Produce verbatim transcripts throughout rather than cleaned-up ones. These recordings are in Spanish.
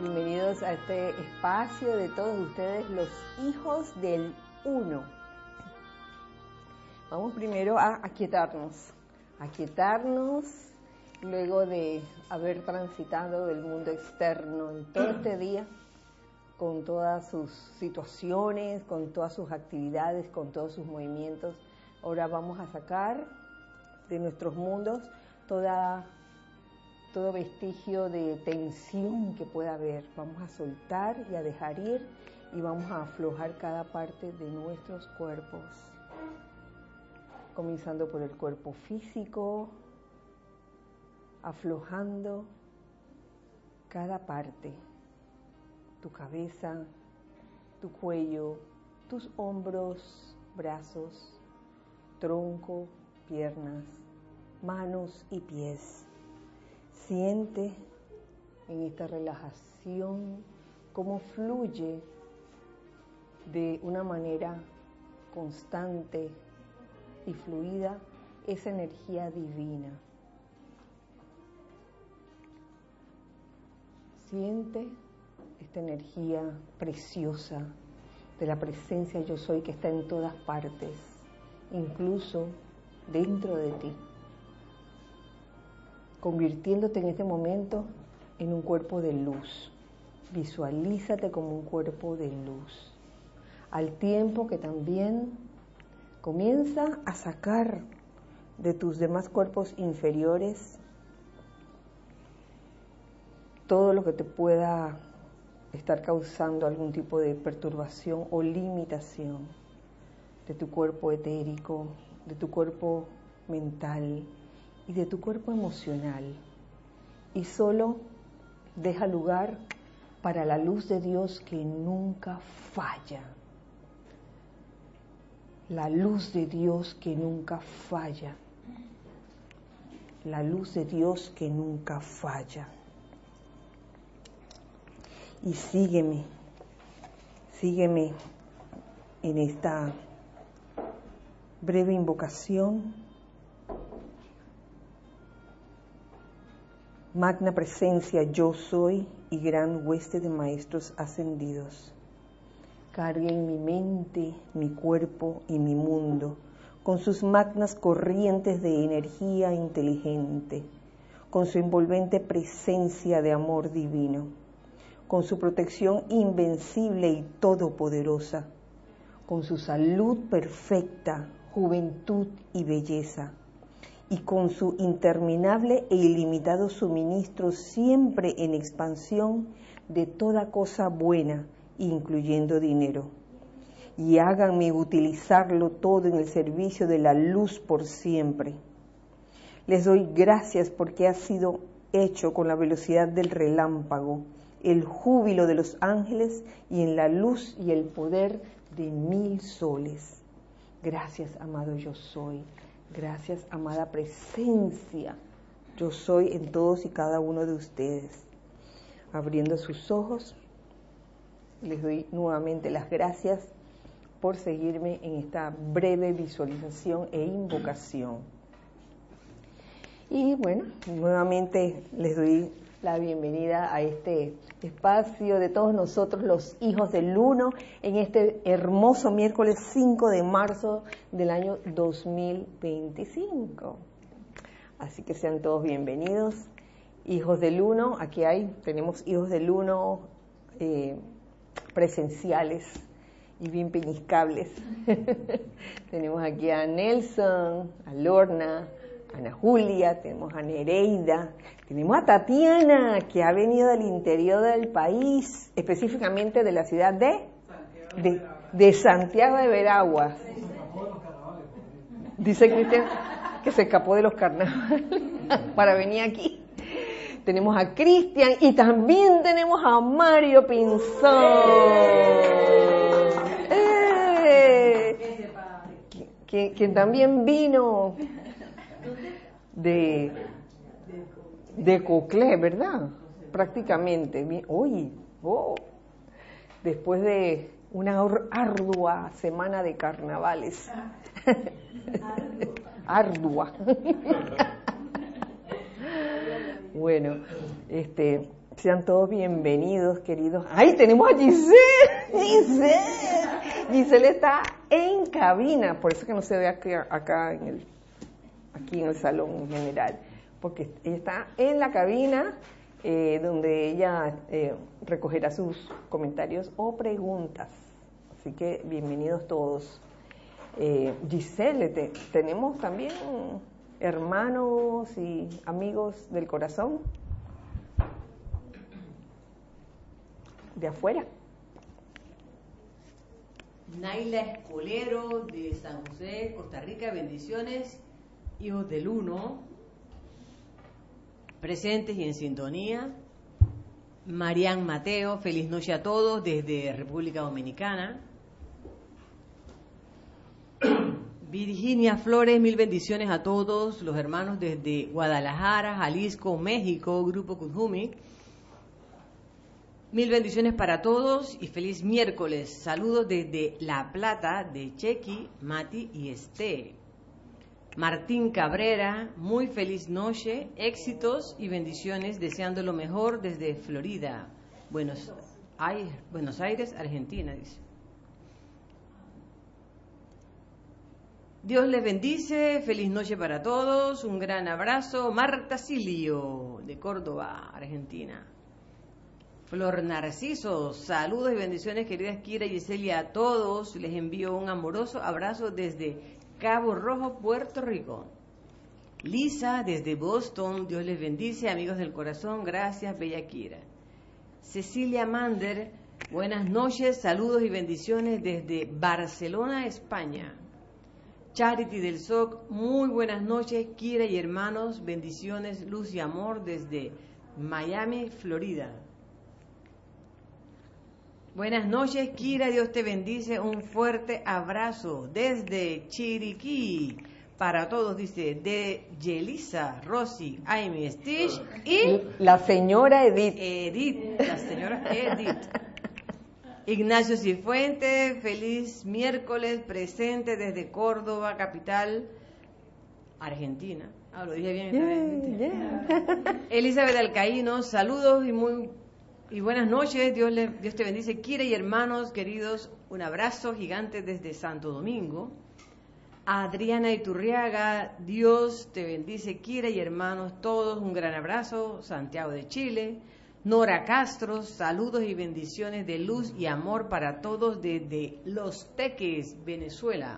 Bienvenidos a este espacio de todos ustedes, los hijos del uno. Vamos primero a aquietarnos, aquietarnos luego de haber transitado del mundo externo en todo este día, con todas sus situaciones, con todas sus actividades, con todos sus movimientos. Ahora vamos a sacar de nuestros mundos toda todo vestigio de tensión que pueda haber. Vamos a soltar y a dejar ir y vamos a aflojar cada parte de nuestros cuerpos, comenzando por el cuerpo físico, aflojando cada parte, tu cabeza, tu cuello, tus hombros, brazos, tronco, piernas, manos y pies. Siente en esta relajación cómo fluye de una manera constante y fluida esa energía divina. Siente esta energía preciosa de la presencia Yo Soy que está en todas partes, incluso dentro de ti, convirtiéndote en este momento en un cuerpo de luz. Visualízate como un cuerpo de luz, al tiempo que también comienza a sacar de tus demás cuerpos inferiores todo lo que te pueda estar causando algún tipo de perturbación o limitación de tu cuerpo etérico, de tu cuerpo mental y de tu cuerpo emocional, y solo deja lugar para la luz de Dios que nunca falla. La luz de Dios que nunca falla. La luz de Dios que nunca falla. Y sígueme, sígueme en esta breve invocación. Magna presencia Yo Soy y gran hueste de maestros ascendidos, carguen mi mente, mi cuerpo y mi mundo con sus magnas corrientes de energía inteligente, con su envolvente presencia de amor divino, con su protección invencible y todopoderosa, con su salud perfecta, juventud y belleza, y con su interminable e ilimitado suministro siempre en expansión de toda cosa buena, incluyendo dinero. Y háganme utilizarlo todo en el servicio de la luz por siempre. Les doy gracias porque ha sido hecho con la velocidad del relámpago, el júbilo de los ángeles y en la luz y el poder de mil soles. Gracias, amado Yo Soy. Gracias, amada presencia. Yo soy en todos y cada uno de ustedes. Abriendo sus ojos, les doy nuevamente las gracias por seguirme en esta breve visualización e invocación. Y bueno, nuevamente les doy la bienvenida a este espacio de todos nosotros, los hijos del uno, en este hermoso miércoles cinco de marzo del año dos mil veinticinco. Así que sean todos bienvenidos, hijos del uno. Aquí hay, tenemos hijos del uno eh, presenciales y bien peñiscables. Tenemos aquí a Nelson, a Lorna, a Ana Julia, tenemos a Nereida, tenemos a Tatiana, que ha venido del interior del país, específicamente de la ciudad de, de, de Santiago de Veraguas. Dice Cristian que se escapó de los carnavales para venir aquí. Tenemos a Cristian y también tenemos a Mario Pinzón, eh, quien, quien también vino de, de Coclé, ¿verdad? Prácticamente. Uy, oh, después de una ardua semana de carnavales. Ardua. Bueno, este, Sean todos bienvenidos, queridos. ¡Ay, tenemos a Giselle! ¡Giselle! Giselle está en cabina, por eso que no se ve aquí, acá en el, aquí en el salón general, porque ella está en la cabina eh, donde ella eh, recogerá sus comentarios o preguntas. Así que bienvenidos todos. Eh, Giselle, te, tenemos también hermanos y amigos del corazón de afuera. Naila Escolero de San José, Costa Rica, bendiciones, hijos del uno, presentes y en sintonía. Marian Mateo, feliz noche a todos desde República Dominicana. Virginia Flores, mil bendiciones a todos los hermanos desde Guadalajara, Jalisco, México, Grupo Cujumi. Mil bendiciones para todos y feliz miércoles. Saludos desde La Plata de Chequi, Mati y Esté. Martín Cabrera, muy feliz noche, éxitos y bendiciones, deseando lo mejor desde Florida, Buenos Aires, Buenos Aires, Argentina, dice. Dios les bendice, feliz noche para todos, un gran abrazo. Marta Silio, de Córdoba, Argentina. Flor Narciso, saludos y bendiciones, queridas Kira y Giselle, a todos. Les envío un amoroso abrazo desde Cabo Rojo, Puerto Rico. Lisa, desde Boston, Dios les bendice, amigos del corazón, gracias, bella Kira. Cecilia Mander, buenas noches, saludos y bendiciones desde Barcelona, España. Charity del S O C, muy buenas noches, Kira y hermanos, bendiciones, luz y amor desde Miami, Florida. Buenas noches, Kira, Dios te bendice, un fuerte abrazo desde Chiriquí para todos, dice, de Yelisa, Rosy, Amy, Stitch y la señora Edith. Edith, la señora Edith. Ignacio Cifuentes, feliz miércoles, presente desde Córdoba, capital, Argentina. Ah, lo dije bien esta vez. Yeah. Elizabeth Alcaíno, saludos y muy y buenas noches, Dios, le, Dios te bendice, Kira y hermanos queridos, un abrazo gigante desde Santo Domingo. Adriana Iturriaga, Dios te bendice, Kira y hermanos, todos un gran abrazo, Santiago de Chile. Nora Castro, saludos y bendiciones de luz y amor para todos desde Los Teques, Venezuela.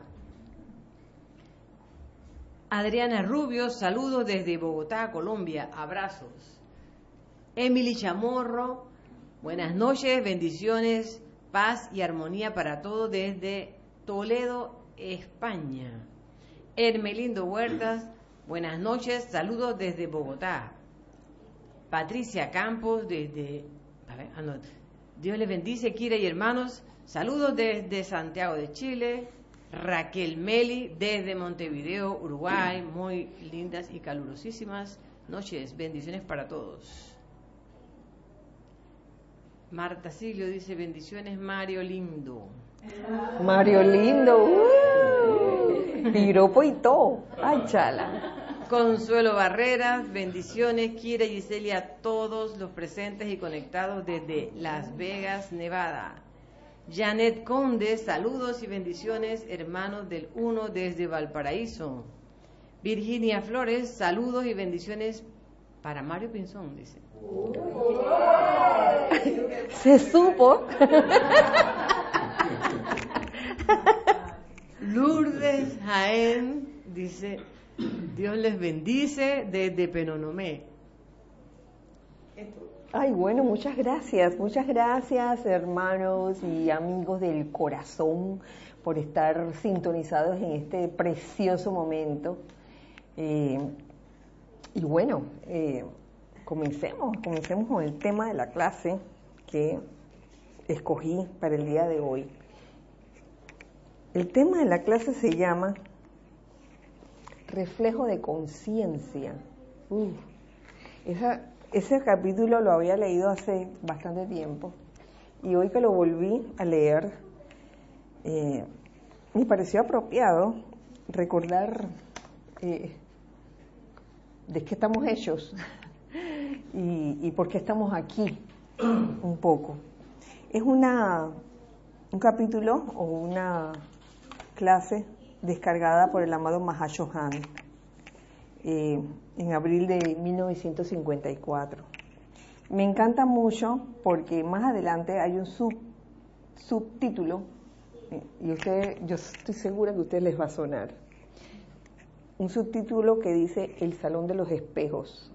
Adriana Rubio, saludos desde Bogotá, Colombia, abrazos. Emily Chamorro, buenas noches, bendiciones, paz y armonía para todos desde Toledo, España. Hermelindo Huertas, buenas noches, saludos desde Bogotá. Patricia Campos, desde... A ver, ah, no. Dios les bendice, Kira y hermanos, saludos desde Santiago de Chile. Raquel Meli, desde Montevideo, Uruguay, muy lindas y calurosísimas noches, bendiciones para todos. Marta Silio dice, bendiciones, Mario Lindo. Mario Lindo, uh, piropo y todo, ay chala. Consuelo Barreras, bendiciones, Kira y Giselle, a todos los presentes y conectados desde Las Vegas, Nevada. Janet Conde, saludos y bendiciones, hermanos del uno desde Valparaíso. Virginia Flores, saludos y bendiciones para Mario Pinzón, dice. Se supo. Lourdes Jaén dice, Dios les bendice desde Penonomé. Ay, bueno, muchas gracias, muchas gracias, hermanos y amigos del corazón, por estar sintonizados en este precioso momento. Eh, y bueno, eh, comencemos, comencemos con el tema de la clase que escogí para el día de hoy. El tema de la clase se llama Reflejo de conciencia. Uh, esa, ese capítulo lo había leído hace bastante tiempo y hoy que lo volví a leer, eh, me pareció apropiado recordar eh, de qué estamos hechos, y, y por qué estamos aquí, un poco. Es una, un capítulo o una clase descargada por el amado Mahashohan eh, en abril de mil novecientos cincuenta y cuatro. Me encanta mucho porque más adelante hay un sub, subtítulo eh, y usted, yo estoy segura que a ustedes les va a sonar. Un subtítulo que dice El Salón de los Espejos.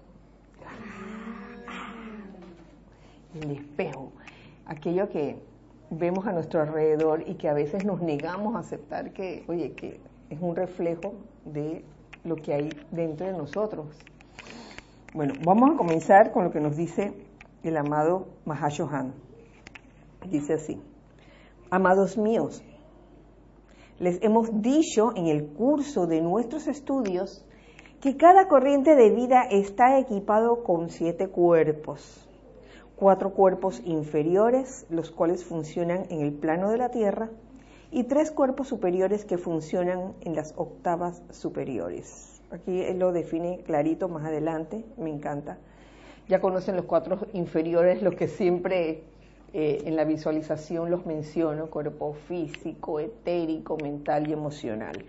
El espejo, aquello que vemos a nuestro alrededor y que a veces nos negamos a aceptar que, oye, que es un reflejo de lo que hay dentro de nosotros. Bueno, vamos a comenzar con lo que nos dice el amado Mahashohan. Dice así: amados míos, les hemos dicho en el curso de nuestros estudios que cada corriente de vida está equipado con siete cuerpos. Cuatro cuerpos inferiores, los cuales funcionan en el plano de la Tierra, y tres cuerpos superiores que funcionan en las octavas superiores. Aquí él lo define clarito más adelante, me encanta. Ya conocen los cuatro inferiores, los que siempre eh, en la visualización los menciono: cuerpo físico, etérico, mental y emocional.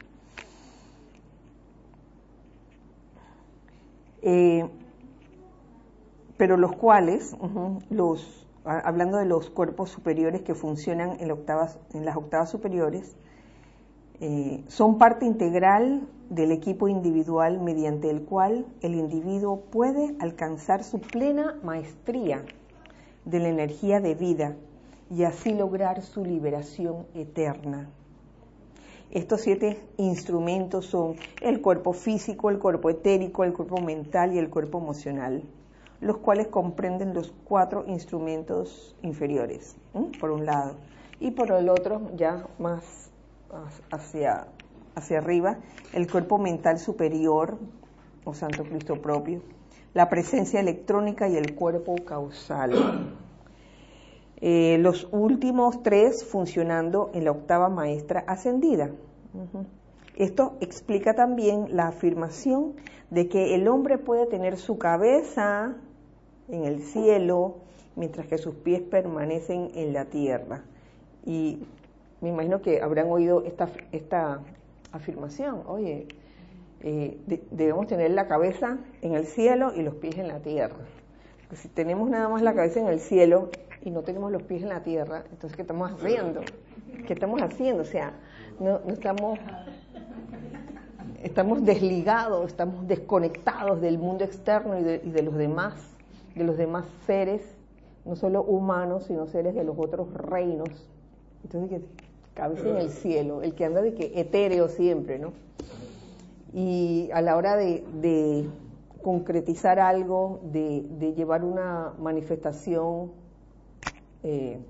Eh, pero los cuales, uh-huh, los, hablando de los cuerpos superiores que funcionan en, la octavas, en las octavas superiores, eh, son parte integral del equipo individual mediante el cual el individuo puede alcanzar su plena maestría de la energía de vida y así lograr su liberación eterna. Estos siete instrumentos son el cuerpo físico, el cuerpo etérico, el cuerpo mental y el cuerpo emocional, los cuales comprenden los cuatro instrumentos inferiores, ¿eh? por un lado, y por el otro, ya más hacia, hacia arriba, el cuerpo mental superior, o Santo Cristo propio, la presencia electrónica y el cuerpo causal. Eh, los últimos tres funcionando en la octava maestra ascendida. Uh-huh. Esto explica también la afirmación de que el hombre puede tener su cabeza en el cielo, mientras que sus pies permanecen en la tierra. Y me imagino que habrán oído esta, esta afirmación: oye, eh, de, debemos tener la cabeza en el cielo y los pies en la tierra. Porque si tenemos nada más la cabeza en el cielo y no tenemos los pies en la tierra, entonces ¿qué estamos haciendo? ¿Qué estamos haciendo? O sea, no, no estamos... Estamos desligados, estamos desconectados del mundo externo y de, y de los demás, de los demás seres, no solo humanos, sino seres de los otros reinos. Entonces, cabeza en el cielo, el que anda de que etéreo siempre, ¿no? Y a la hora de, de concretizar algo, de, de llevar una manifestación, eh,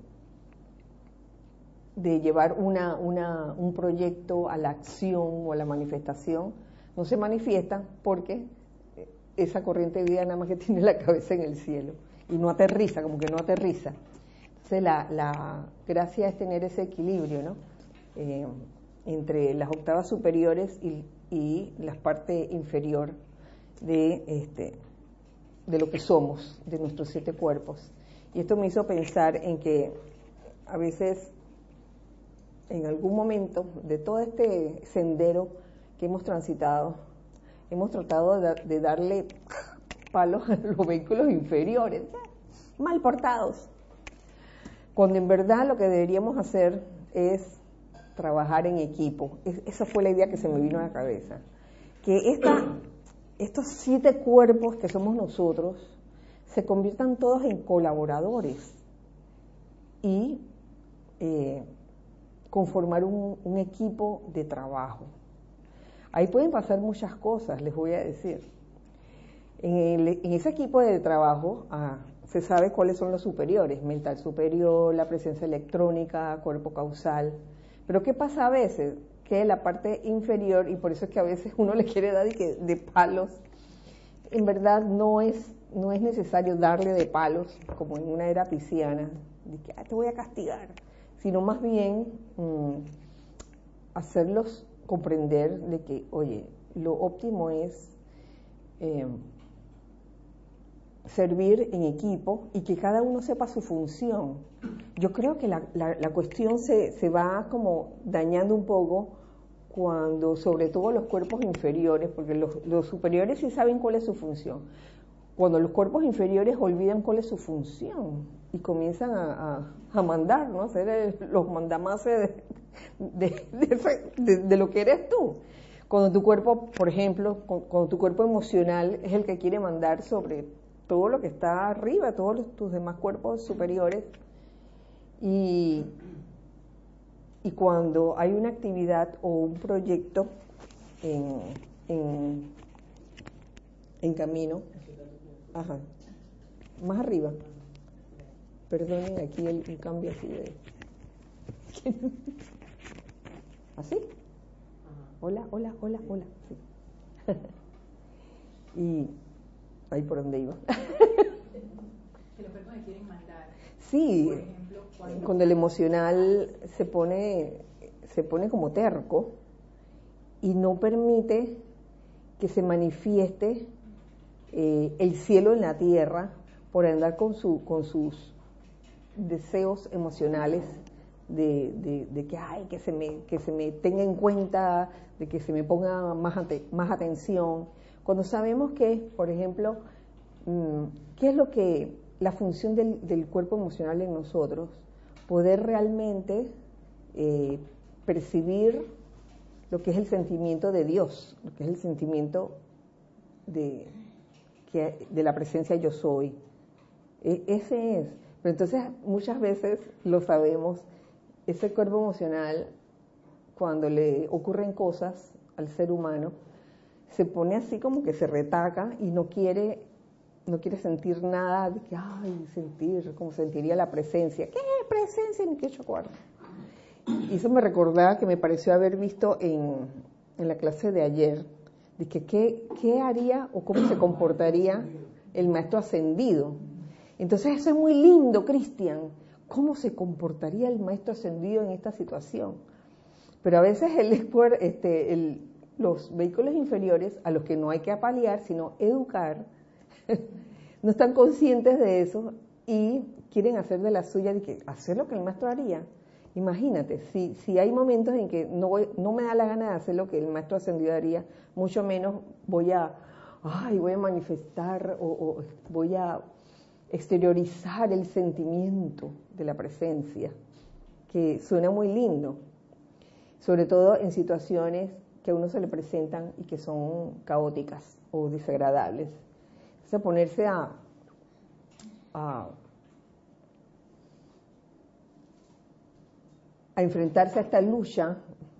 de llevar una, una, un proyecto a la acción o a la manifestación, no se manifiesta porque esa corriente de vida nada más que tiene la cabeza en el cielo y no aterriza, como que no aterriza. Entonces la, la gracia es tener ese equilibrio, ¿no? Eh, entre las octavas superiores y, y la parte inferior de, este, de lo que somos, de nuestros siete cuerpos. Y esto me hizo pensar en que a veces, en algún momento de todo este sendero que hemos transitado, hemos tratado de, de darle palos a los vehículos inferiores, mal portados, cuando en verdad lo que deberíamos hacer es trabajar en equipo. Es, esa fue la idea que se me vino a la cabeza, que esta, estos siete cuerpos que somos nosotros se conviertan todos en colaboradores y eh, conformar un, un equipo de trabajo. Ahí pueden pasar muchas cosas, les voy a decir. En, el, en ese equipo de trabajo ah, se sabe cuáles son los superiores: mental superior, la presencia electrónica, cuerpo causal. Pero ¿qué pasa a veces? Que la parte inferior, y por eso es que a veces uno le quiere dar de, que, de palos, en verdad no es, no es necesario darle de palos, como en una era pisciana, de que ah, te voy a castigar, sino más bien mmm, hacerlos comprender de que, oye, lo óptimo es eh, servir en equipo y que cada uno sepa su función. Yo creo que la, la, la cuestión se, se va como dañando un poco cuando, sobre todo los cuerpos inferiores, porque los, los superiores sí saben cuál es su función, cuando los cuerpos inferiores olvidan cuál es su función y comienzan a, a, a mandar, ¿no? Ser el, los mandamases de, de, de, de, de lo que eres tú. Cuando tu cuerpo, por ejemplo, cuando tu cuerpo emocional es el que quiere mandar sobre todo lo que está arriba, todos los, tus demás cuerpos superiores, y, y cuando hay una actividad o un proyecto en, en, en camino, ajá, más arriba, perdonen aquí el, el cambio así de... ¿Así? Hola, hola, hola, hola. Sí. Y ahí por donde iba. Que los cuerpos me quieren mandar. Sí, por ejemplo, cuando, cuando el emocional se pone, se pone como terco y no permite que se manifieste eh, el cielo en la tierra por andar con, su, con sus deseos emocionales de, de, de que, ay, que, se me, que se me tenga en cuenta, de que se me ponga más, ante, más atención. Cuando sabemos que, por ejemplo, ¿qué es lo que, la función del, del cuerpo emocional en nosotros? Poder realmente eh, percibir lo que es el sentimiento de Dios, lo que es el sentimiento de, que, de la presencia yo soy. E, ese es. Pero entonces muchas veces lo sabemos, ese cuerpo emocional, cuando le ocurren cosas al ser humano, se pone así como que se retaca y no quiere, no quiere sentir nada de que, ay, sentir, como sentiría la presencia. ¿Qué presencia ni qué chocuarto? Y eso me recordaba que me pareció haber visto en, en la clase de ayer, de que qué, qué haría o cómo se comportaría el maestro ascendido. Entonces eso es muy lindo, Cristian. ¿Cómo se comportaría el maestro ascendido en esta situación? Pero a veces el, este, el, los vehículos inferiores, a los que no hay que apalear, sino educar, no están conscientes de eso y quieren hacer de la suya, de que hacer lo que el maestro haría. Imagínate, si, si hay momentos en que no, voy, no me da la gana de hacer lo que el maestro ascendido haría, mucho menos voy a, ay, voy a manifestar o, o voy a exteriorizar el sentimiento de la presencia, que suena muy lindo, sobre todo en situaciones que a uno se le presentan y que son caóticas o desagradables. O sea, ponerse a, a, a enfrentarse a esta lucha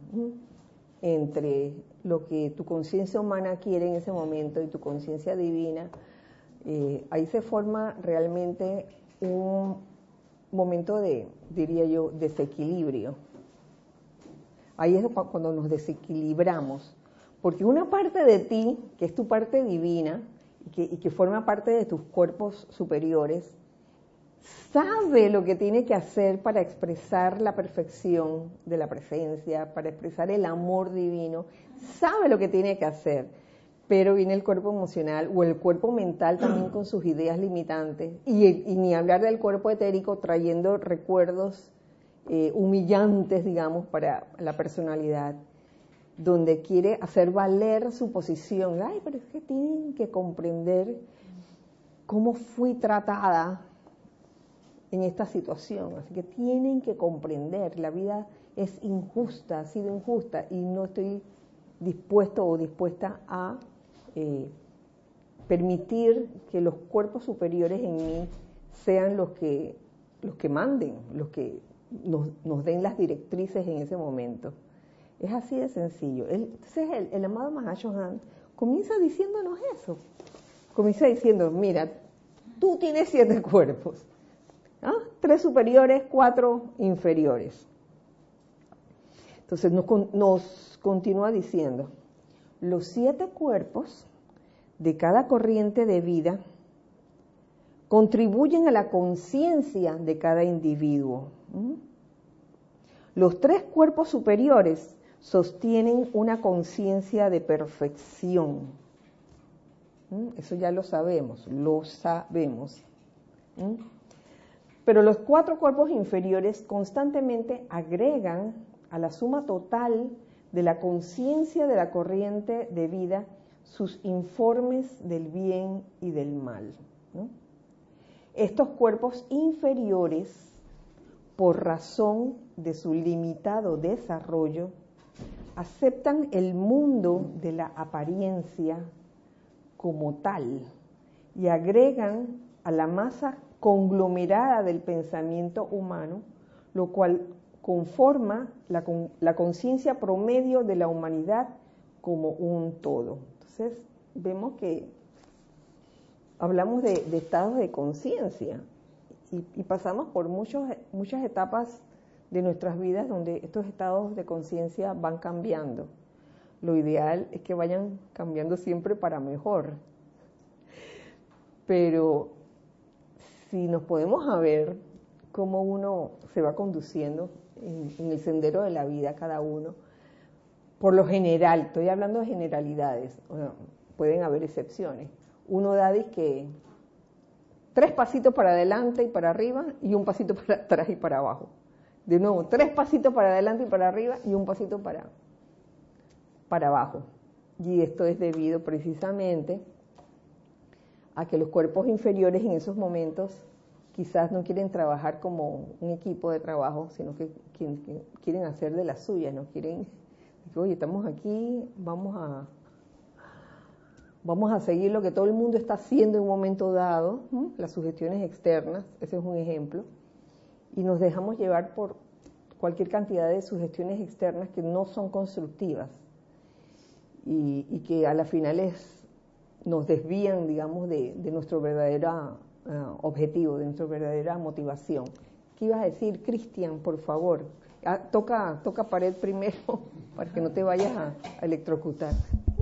entre lo que tu conciencia humana quiere en ese momento y tu conciencia divina. Eh, ahí se forma realmente un momento de, diría yo, desequilibrio. Ahí es cuando nos desequilibramos, porque una parte de ti, que es tu parte divina, y que, y que forma parte de tus cuerpos superiores, sabe lo que tiene que hacer para expresar la perfección de la presencia, para expresar el amor divino, sabe lo que tiene que hacer. Pero viene el cuerpo emocional o el cuerpo mental también con sus ideas limitantes, y, y ni hablar del cuerpo etérico trayendo recuerdos eh, humillantes, digamos, para la personalidad, donde quiere hacer valer su posición. Ay, pero es que tienen que comprender cómo fui tratada en esta situación, así que tienen que comprender, la vida es injusta, ha sido injusta, y no estoy dispuesto o dispuesta a Eh, permitir que los cuerpos superiores en mí sean los que, los que manden, los que nos, nos den las directrices en ese momento. Es así de sencillo. Él, entonces el, el amado Mahashohan comienza diciéndonos eso. Comienza diciendo, mira, tú tienes siete cuerpos, ¿ah? Tres superiores, cuatro inferiores. Entonces nos, nos continúa diciendo, los siete cuerpos de cada corriente de vida contribuyen a la conciencia de cada individuo. Los tres cuerpos superiores sostienen una conciencia de perfección. ¿Mm? Eso ya lo sabemos, lo sabemos. ¿Mm? Pero los cuatro cuerpos inferiores constantemente agregan a la suma total de la conciencia de la corriente de vida sus informes del bien y del mal, ¿no? Estos cuerpos inferiores, por razón de su limitado desarrollo, aceptan el mundo de la apariencia como tal y agregan a la masa conglomerada del pensamiento humano, lo cual conforma la, la conciencia promedio de la humanidad como un todo. Entonces, vemos que hablamos de, de estados de conciencia y, y pasamos por muchos, muchas etapas de nuestras vidas donde estos estados de conciencia van cambiando. Lo ideal es que vayan cambiando siempre para mejor. Pero si nos podemos a ver cómo uno se va conduciendo en, en el sendero de la vida cada uno, por lo general, estoy hablando de generalidades, bueno, pueden haber excepciones. Uno da que tres pasitos para adelante y para arriba y un pasito para atrás y para abajo. De nuevo, tres pasitos para adelante y para arriba y un pasito para, para abajo. Y esto es debido precisamente a que los cuerpos inferiores en esos momentos quizás no quieren trabajar como un equipo de trabajo, sino que quieren hacer de las suyas, no quieren, oye, estamos aquí, vamos a, vamos a seguir lo que todo el mundo está haciendo en un momento dado, ¿sí? Las sugestiones externas, ese es un ejemplo, y nos dejamos llevar por cualquier cantidad de sugestiones externas que no son constructivas y, y que a la final es, nos desvían, digamos, de, de nuestro verdadero uh, objetivo, de nuestra verdadera motivación. ¿Qué ibas a decir, Cristian, por favor? Ah, toca, toca pared primero para que no te vayas a, a electrocutar.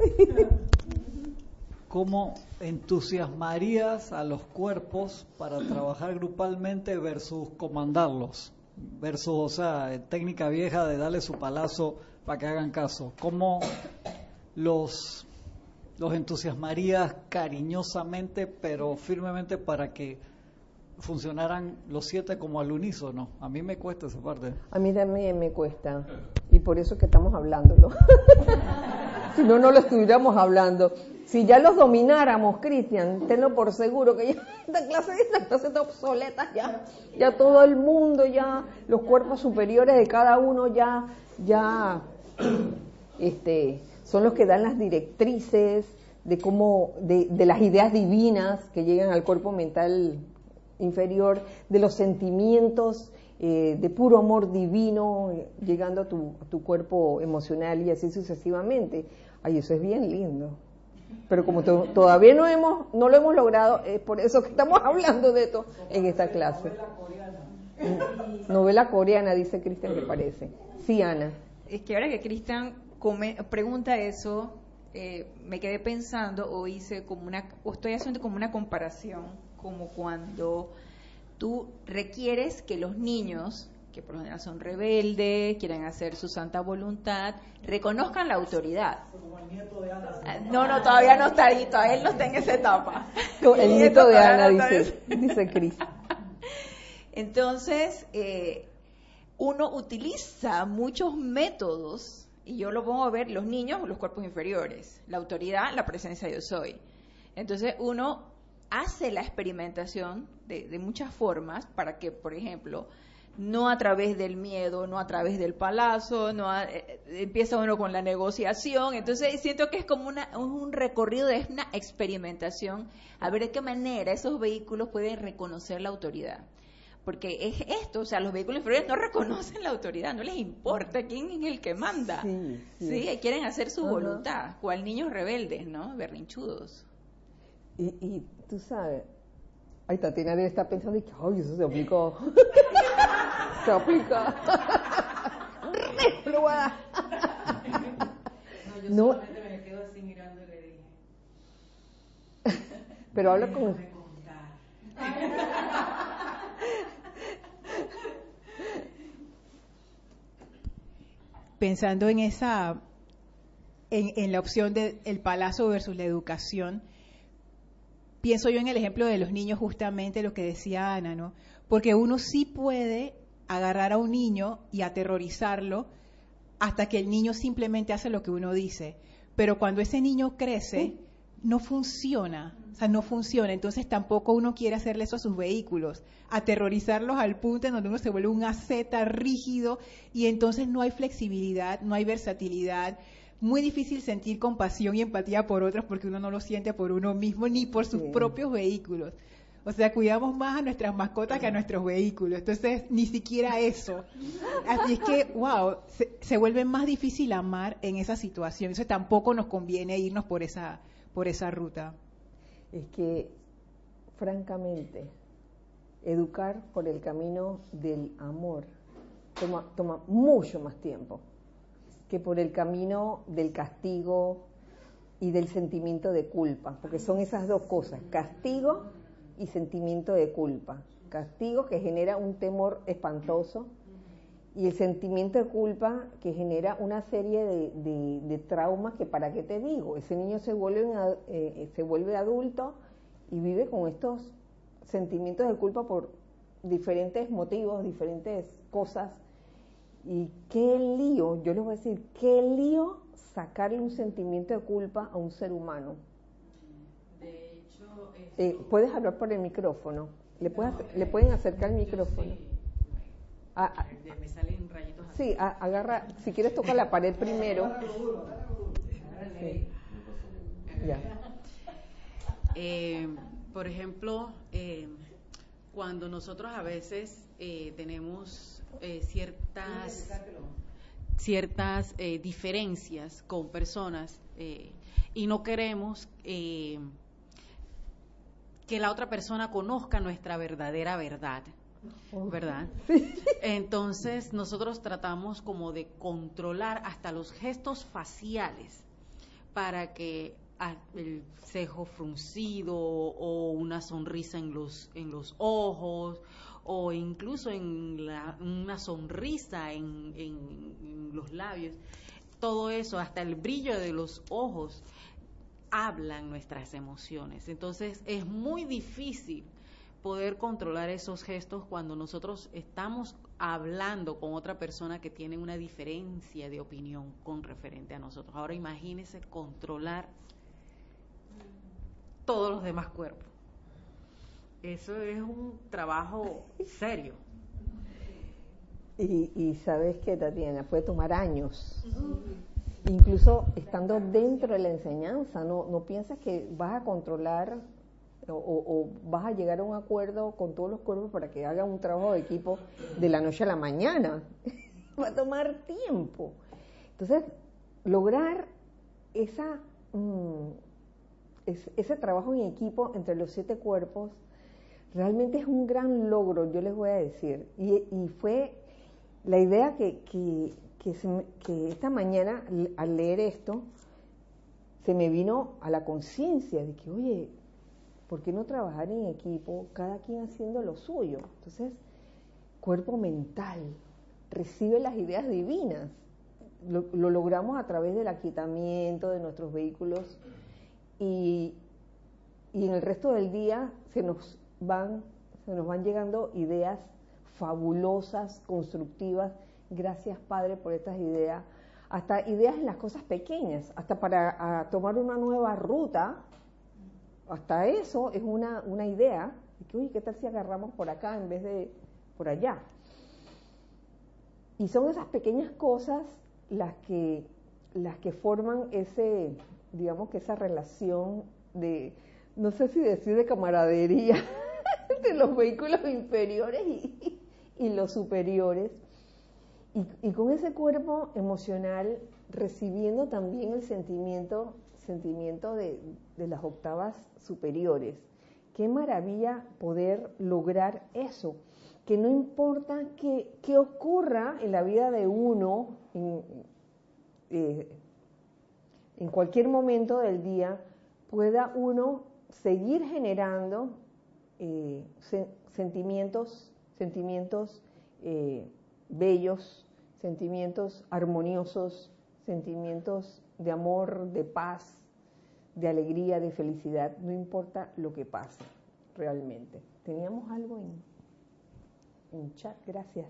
¿Cómo entusiasmarías a los cuerpos para trabajar grupalmente versus comandarlos? Versus, o sea, técnica vieja de darle su palazo para que hagan caso. ¿Cómo los, los entusiasmarías cariñosamente pero firmemente para que funcionaran los siete como al unísono? A mí me cuesta esa parte. A mí también me cuesta, y por eso es que estamos hablándolo. Si no, no lo estuviéramos hablando. Si ya los domináramos, Cristian, tenlo por seguro que ya esta clase, esta clase está obsoleta, ya, ya todo el mundo, ya los cuerpos superiores de cada uno ya, ya, este, son los que dan las directrices de cómo, de, de las ideas divinas que llegan al cuerpo mental inferior, de los sentimientos eh, de puro amor divino eh, llegando a tu, a tu cuerpo emocional y así sucesivamente. Ay, eso es bien lindo. Pero como to- todavía no hemos, no lo hemos logrado, es por eso que estamos hablando de esto en esta clase. Novela coreana. Novela coreana, dice Cristian, que parece. Sí, Ana. Es que ahora que Cristian pregunta eso, eh, me quedé pensando o hice como una, o estoy haciendo como una comparación, como cuando tú requieres que los niños, que por lo general son rebeldes, quieren hacer su santa voluntad, reconozcan la autoridad. Como el nieto de Ana. No, no, todavía no está ahí, todavía él no está en esa etapa. El nieto de Ana, dice, dice Cris. Entonces, eh, uno utiliza muchos métodos, y yo lo pongo a ver, los niños, los cuerpos inferiores, la autoridad, la presencia de yo soy. Entonces, uno hace la experimentación de, de muchas formas para que, por ejemplo, no a través del miedo, no a través del palazo, no a, eh, empieza uno con la negociación. Entonces siento que es como una, un recorrido, es una experimentación, a ver de qué manera esos vehículos pueden reconocer la autoridad. Porque es esto, o sea, los vehículos inferiores no reconocen la autoridad, no les importa quién es el que manda. Sí, sí. Sí, quieren hacer su uh-huh. voluntad, cual niños rebeldes, ¿no? Berrinchudos. Y, y tú sabes, ay, Tatiana debe estar pensando, ay, eso se aplicó. Se aplica. Reprobada. No, yo no. Solamente me quedo así mirando y le dije. Pero habla con... Pensando en esa, en, en la opción de el palacio versus la educación, pienso yo en el ejemplo de los niños, justamente lo que decía Ana, ¿no? Porque uno sí puede agarrar a un niño y aterrorizarlo hasta que el niño simplemente hace lo que uno dice. Pero cuando ese niño crece, no funciona, o sea, no funciona. Entonces tampoco uno quiere hacerle eso a sus vehículos, aterrorizarlos al punto en donde uno se vuelve un asceta rígido y entonces no hay flexibilidad, no hay versatilidad. Muy difícil sentir compasión y empatía por otros porque uno no lo siente por uno mismo ni por sus sí. propios vehículos. O sea, cuidamos más a nuestras mascotas que a nuestros vehículos. Entonces, ni siquiera eso. Así es que, wow, se, se vuelve más difícil amar en esa situación. Entonces, tampoco nos conviene irnos por esa, por esa ruta. Es que, francamente, educar por el camino del amor toma, toma mucho más tiempo que por el camino del castigo y del sentimiento de culpa, porque son esas dos cosas, castigo y sentimiento de culpa. Castigo que genera un temor espantoso y el sentimiento de culpa que genera una serie de, de, de traumas que, ¿para qué te digo? Ese niño se vuelve, eh, se vuelve adulto y vive con estos sentimientos de culpa por diferentes motivos, diferentes cosas. Y qué lío, yo les voy a decir, qué lío sacarle un sentimiento de culpa a un ser humano. De hecho, es... eh, puedes hablar por el micrófono, le, puedes, no, le pueden acercar el micrófono. Sí. Ah, ah, me salen rayitos así. Sí, a, agarra, si quieres toca la pared primero. Sí. Ya. Eh, por ejemplo, eh, cuando nosotros a veces eh, tenemos eh, ciertas ciertas eh, diferencias con personas eh, y no queremos eh, que la otra persona conozca nuestra verdadera verdad, ¿verdad? Sí. Entonces nosotros tratamos como de controlar hasta los gestos faciales para que el cejo fruncido o una sonrisa en los en los ojos o incluso en la, una sonrisa en, en, en los labios, todo eso, hasta el brillo de los ojos, hablan nuestras emociones. Entonces es muy difícil poder controlar esos gestos cuando nosotros estamos hablando con otra persona que tiene una diferencia de opinión con referente a nosotros. Ahora imagínese controlar todos los demás cuerpos. Eso es un trabajo serio. Y, y sabes que, Tatiana, puede tomar años. Uh-huh. Incluso estando dentro de la enseñanza, no, no piensas que vas a controlar o, o, o vas a llegar a un acuerdo con todos los cuerpos para que hagan un trabajo de equipo de la noche a la mañana. Va a tomar tiempo. Entonces, lograr esa, mmm, es, ese trabajo en equipo entre los siete cuerpos realmente es un gran logro, yo les voy a decir. Y, y fue la idea que, que, que, se me, que esta mañana, al leer esto, se me vino a la conciencia de que, oye, ¿por qué no trabajar en equipo, cada quien haciendo lo suyo? Entonces, cuerpo mental, recibe las ideas divinas. Lo, lo logramos a través del aquietamiento de nuestros vehículos y, y en el resto del día se nos van, se nos van llegando ideas fabulosas, constructivas. Gracias, Padre, por estas ideas. Hasta ideas en las cosas pequeñas, hasta para a, tomar una nueva ruta, hasta eso es una, una idea. De que, uy, ¿qué tal si agarramos por acá en vez de por allá? Y son esas pequeñas cosas las que, las que forman ese, digamos que esa relación de, no sé si decir de camaradería, entre los vehículos inferiores y, y los superiores. Y, y con ese cuerpo emocional recibiendo también el sentimiento, sentimiento de, de las octavas superiores. Qué maravilla poder lograr eso, que no importa qué, qué ocurra en la vida de uno, en, eh, en cualquier momento del día, pueda uno seguir generando eh, se, sentimientos, sentimientos eh, bellos, sentimientos armoniosos, sentimientos de amor, de paz, de alegría, de felicidad, no importa lo que pase realmente. Teníamos algo en, en chat, gracias.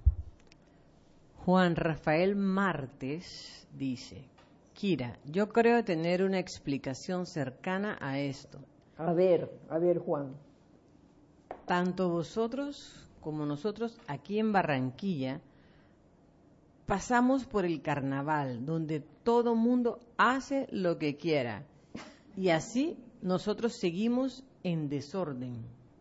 Juan Rafael Martes dice, Kira, yo creo tener una explicación cercana a esto. A ver, a ver, Juan. Tanto vosotros como nosotros aquí en Barranquilla pasamos por el carnaval, donde todo mundo hace lo que quiera. Y así nosotros seguimos en desorden.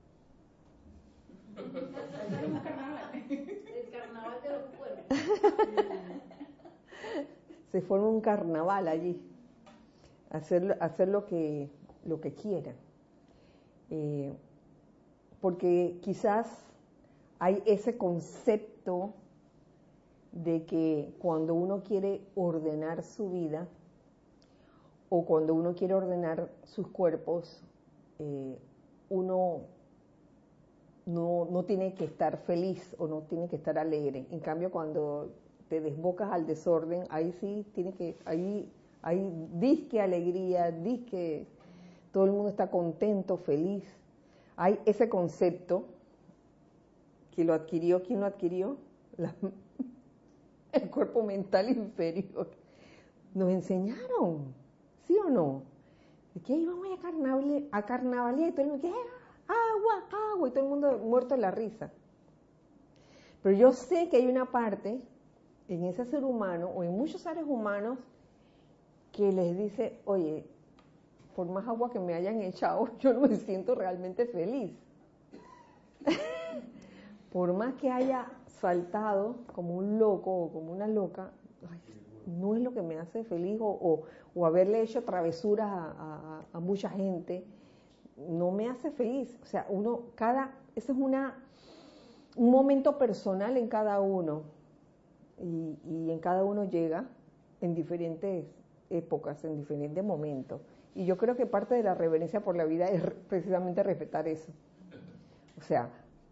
El carnaval de los cuerpos. Se forma un carnaval allí. Hacer, hacer lo que, lo que quiera. Eh, porque quizás hay ese concepto de que cuando uno quiere ordenar su vida o cuando uno quiere ordenar sus cuerpos, eh, uno no, no tiene que estar feliz o no tiene que estar alegre. En cambio, cuando te desbocas al desorden, ahí sí tiene que, ahí, ahí disque alegría, disque todo el mundo está contento, feliz. Hay ese concepto que lo adquirió, ¿quién lo adquirió? La, el cuerpo mental inferior. Nos enseñaron, ¿sí o no? De que íbamos a carnaval, a carnavalía y todo el mundo, ¿qué? Agua, agua, y todo el mundo muerto de la risa. Pero yo sé que hay una parte en ese ser humano, o en muchos seres humanos, que les dice, oye, por más agua que me hayan echado, yo no me siento realmente feliz. Por más que haya saltado como un loco o como una loca, ay, no es lo que me hace feliz, o, o, o haberle hecho travesuras a, a, a mucha gente, no me hace feliz. O sea, uno, cada, ese es una, un momento personal en cada uno, y, y en cada uno llega en diferentes épocas, en diferentes momentos. Y yo creo que parte de la reverencia por la vida es precisamente respetar eso. O sea,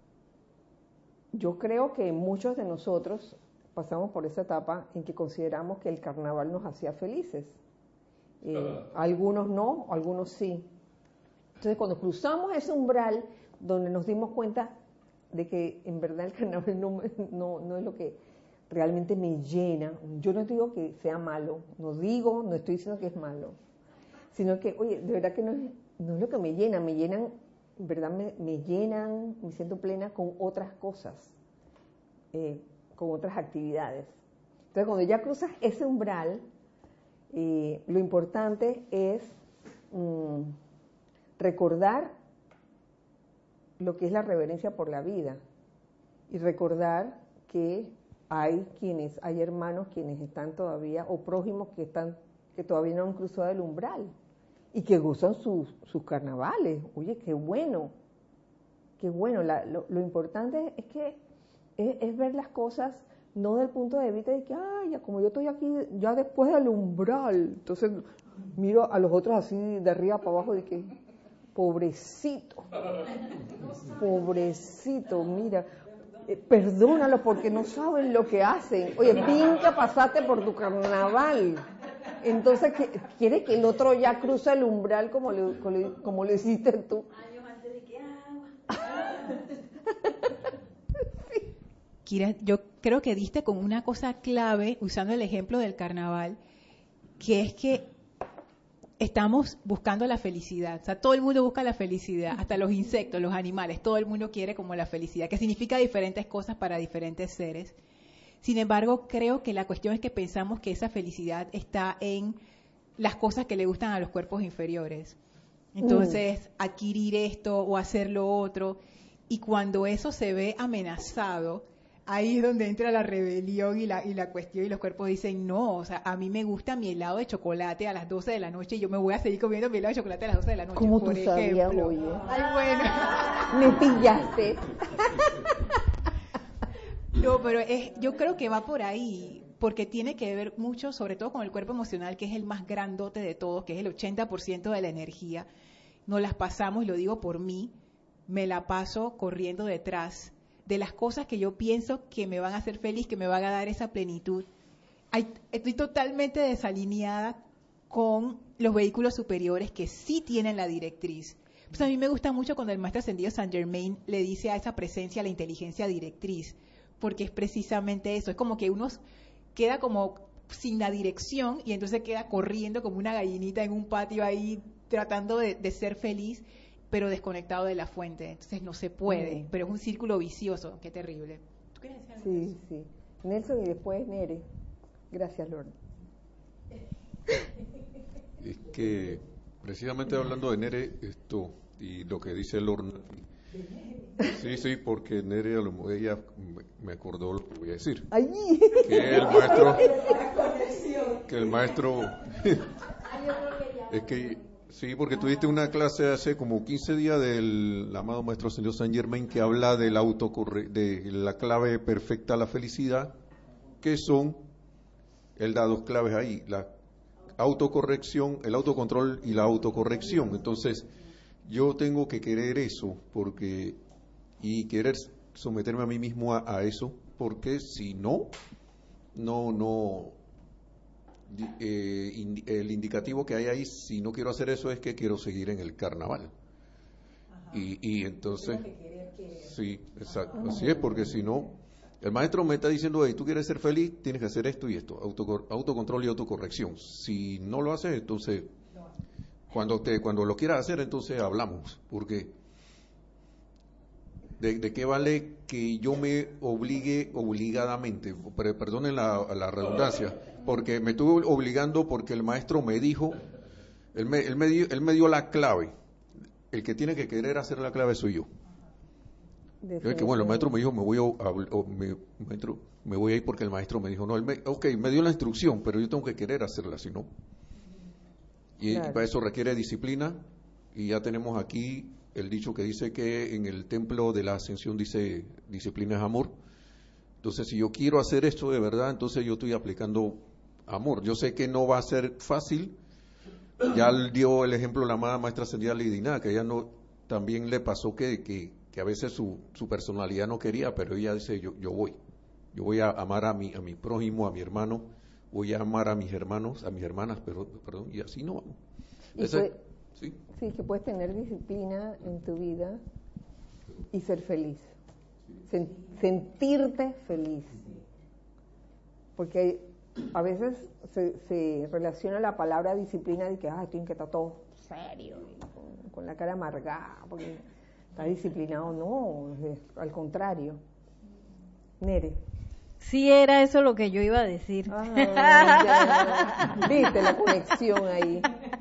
yo creo que muchos de nosotros pasamos por esa etapa en que consideramos que el carnaval nos hacía felices. Eh, algunos no, algunos sí. Entonces, cuando cruzamos ese umbral donde nos dimos cuenta de que en verdad el carnaval no, no, no es lo que realmente me llena, yo no digo que sea malo, no digo, no estoy diciendo que es malo, sino que, oye, de verdad que no es, no es lo que me llena, me llenan, en verdad me, me llenan, me siento plena con otras cosas, eh, con otras actividades. Entonces, cuando ya cruzas ese umbral, eh, lo importante es mm, recordar lo que es la reverencia por la vida y recordar que hay quienes, hay hermanos quienes están todavía, o prójimos que están, que todavía no han cruzado el umbral y que gozan sus, sus carnavales. Oye, qué bueno, qué bueno. La, lo, lo importante es que es, es ver las cosas no del punto de vista de que, ay, ya como yo estoy aquí, ya después del umbral, entonces miro a los otros así de arriba para abajo de que, pobrecito, pobrecito, mira, eh, perdónalo porque no saben lo que hacen. Oye, pinta, pasaste por tu carnaval. Entonces, ¿quiere que el otro ya cruza el umbral como le, como, como le hiciste tú? Años antes de que agua. Kira, yo creo que diste con una cosa clave, usando el ejemplo del carnaval, que es que estamos buscando la felicidad. O sea, todo el mundo busca la felicidad, hasta los insectos, los animales, todo el mundo quiere como la felicidad, que significa diferentes cosas para diferentes seres. Sin embargo, creo que la cuestión es que pensamos que esa felicidad está en las cosas que le gustan a los cuerpos inferiores. Entonces, mm. adquirir esto o hacer lo otro. Y cuando eso se ve amenazado, ahí es donde entra la rebelión y la, y la cuestión, y los cuerpos dicen, no, o sea, a mí me gusta mi helado de chocolate a las doce de la noche y yo me voy a seguir comiendo mi helado de chocolate a las doce de la noche, ¿Cómo por tú ejemplo. Sabías, oye? Ay, Me bueno. pillaste. No, pero es, yo creo que va por ahí, porque tiene que ver mucho, sobre todo con el cuerpo emocional, que es el más grandote de todos, que es el ochenta por ciento de la energía. Nos las pasamos, y lo digo por mí, me la paso corriendo detrás de las cosas que yo pienso que me van a hacer feliz, que me van a dar esa plenitud. Ay, estoy totalmente desalineada con los vehículos superiores que sí tienen la directriz. Pues a mí me gusta mucho cuando el maestro ascendido Saint Germain le dice a esa presencia la inteligencia directriz, porque es precisamente eso, es como que uno queda como sin la dirección y entonces queda corriendo como una gallinita en un patio ahí tratando de, de ser feliz, pero desconectado de la fuente. Entonces no se puede, mm. pero es un círculo vicioso. Qué terrible. ¿Tú quieres decir algo? Sí, sí. Nelson y después Nere. Gracias, Lord. Es que precisamente hablando de Nere, esto y lo que dice Lorna, sí, sí, porque Nere a lo ella me acordó lo que voy a decir. Allí. Que el maestro, que el maestro, es que sí, porque tuviste una clase hace como quince días del amado maestro señor Saint Germain que habla del autocorre, de la clave perfecta a la felicidad, que son, él da dos claves ahí, la autocorrección, el autocontrol y la autocorrección. Entonces, yo tengo que querer eso, porque y querer someterme a mí mismo a, a eso, porque si no, no, no, eh, in, el indicativo que hay ahí, si no quiero hacer eso, es que quiero seguir en el carnaval. Y, y entonces, sí, exacto, así es, porque si no, el maestro me está diciendo, hey, tú quieres ser feliz, tienes que hacer esto y esto, autocor, autocontrol y autocorrección. Si no lo haces, entonces, cuando te, cuando lo quieras hacer, entonces hablamos, porque de, de qué vale que yo me obligue obligadamente, perdonen la, la redundancia, porque me estuve obligando porque el maestro me dijo, él me, él me dio, él me dio la clave, el que tiene que querer hacer la clave soy yo. Que bueno, el maestro me dijo, me voy a, a, a me, maestro, me voy a ir porque el maestro me dijo, no, él me, ok, me dio la instrucción, pero yo tengo que querer hacerla, si no. Y, claro. y para eso requiere disciplina, y ya tenemos aquí el dicho que dice que en el templo de la ascensión dice, disciplina es amor. Entonces, si yo quiero hacer esto de verdad, entonces yo estoy aplicando amor. Yo sé que no va a ser fácil, ya dio el ejemplo la amada maestra ascendida Lidina, que ella no, también le pasó que, que que a veces su, su personalidad no quería, pero ella dice, yo, yo voy, yo voy a amar a mi, a mi prójimo, a mi hermano, voy a amar a mis hermanos, a mis hermanas, pero, perdón, y así no vamos. Ese, ¿sí? sí, que puedes tener disciplina en tu vida y ser feliz, Sen, sentirte feliz, porque a veces se, se relaciona la palabra disciplina de que, ay, tienen que estar todo serio, con, con la cara amargada, porque está disciplinado, no, al contrario. Nere. Sí, era eso lo que yo iba a decir. Ah, ya. Viste la conexión ahí.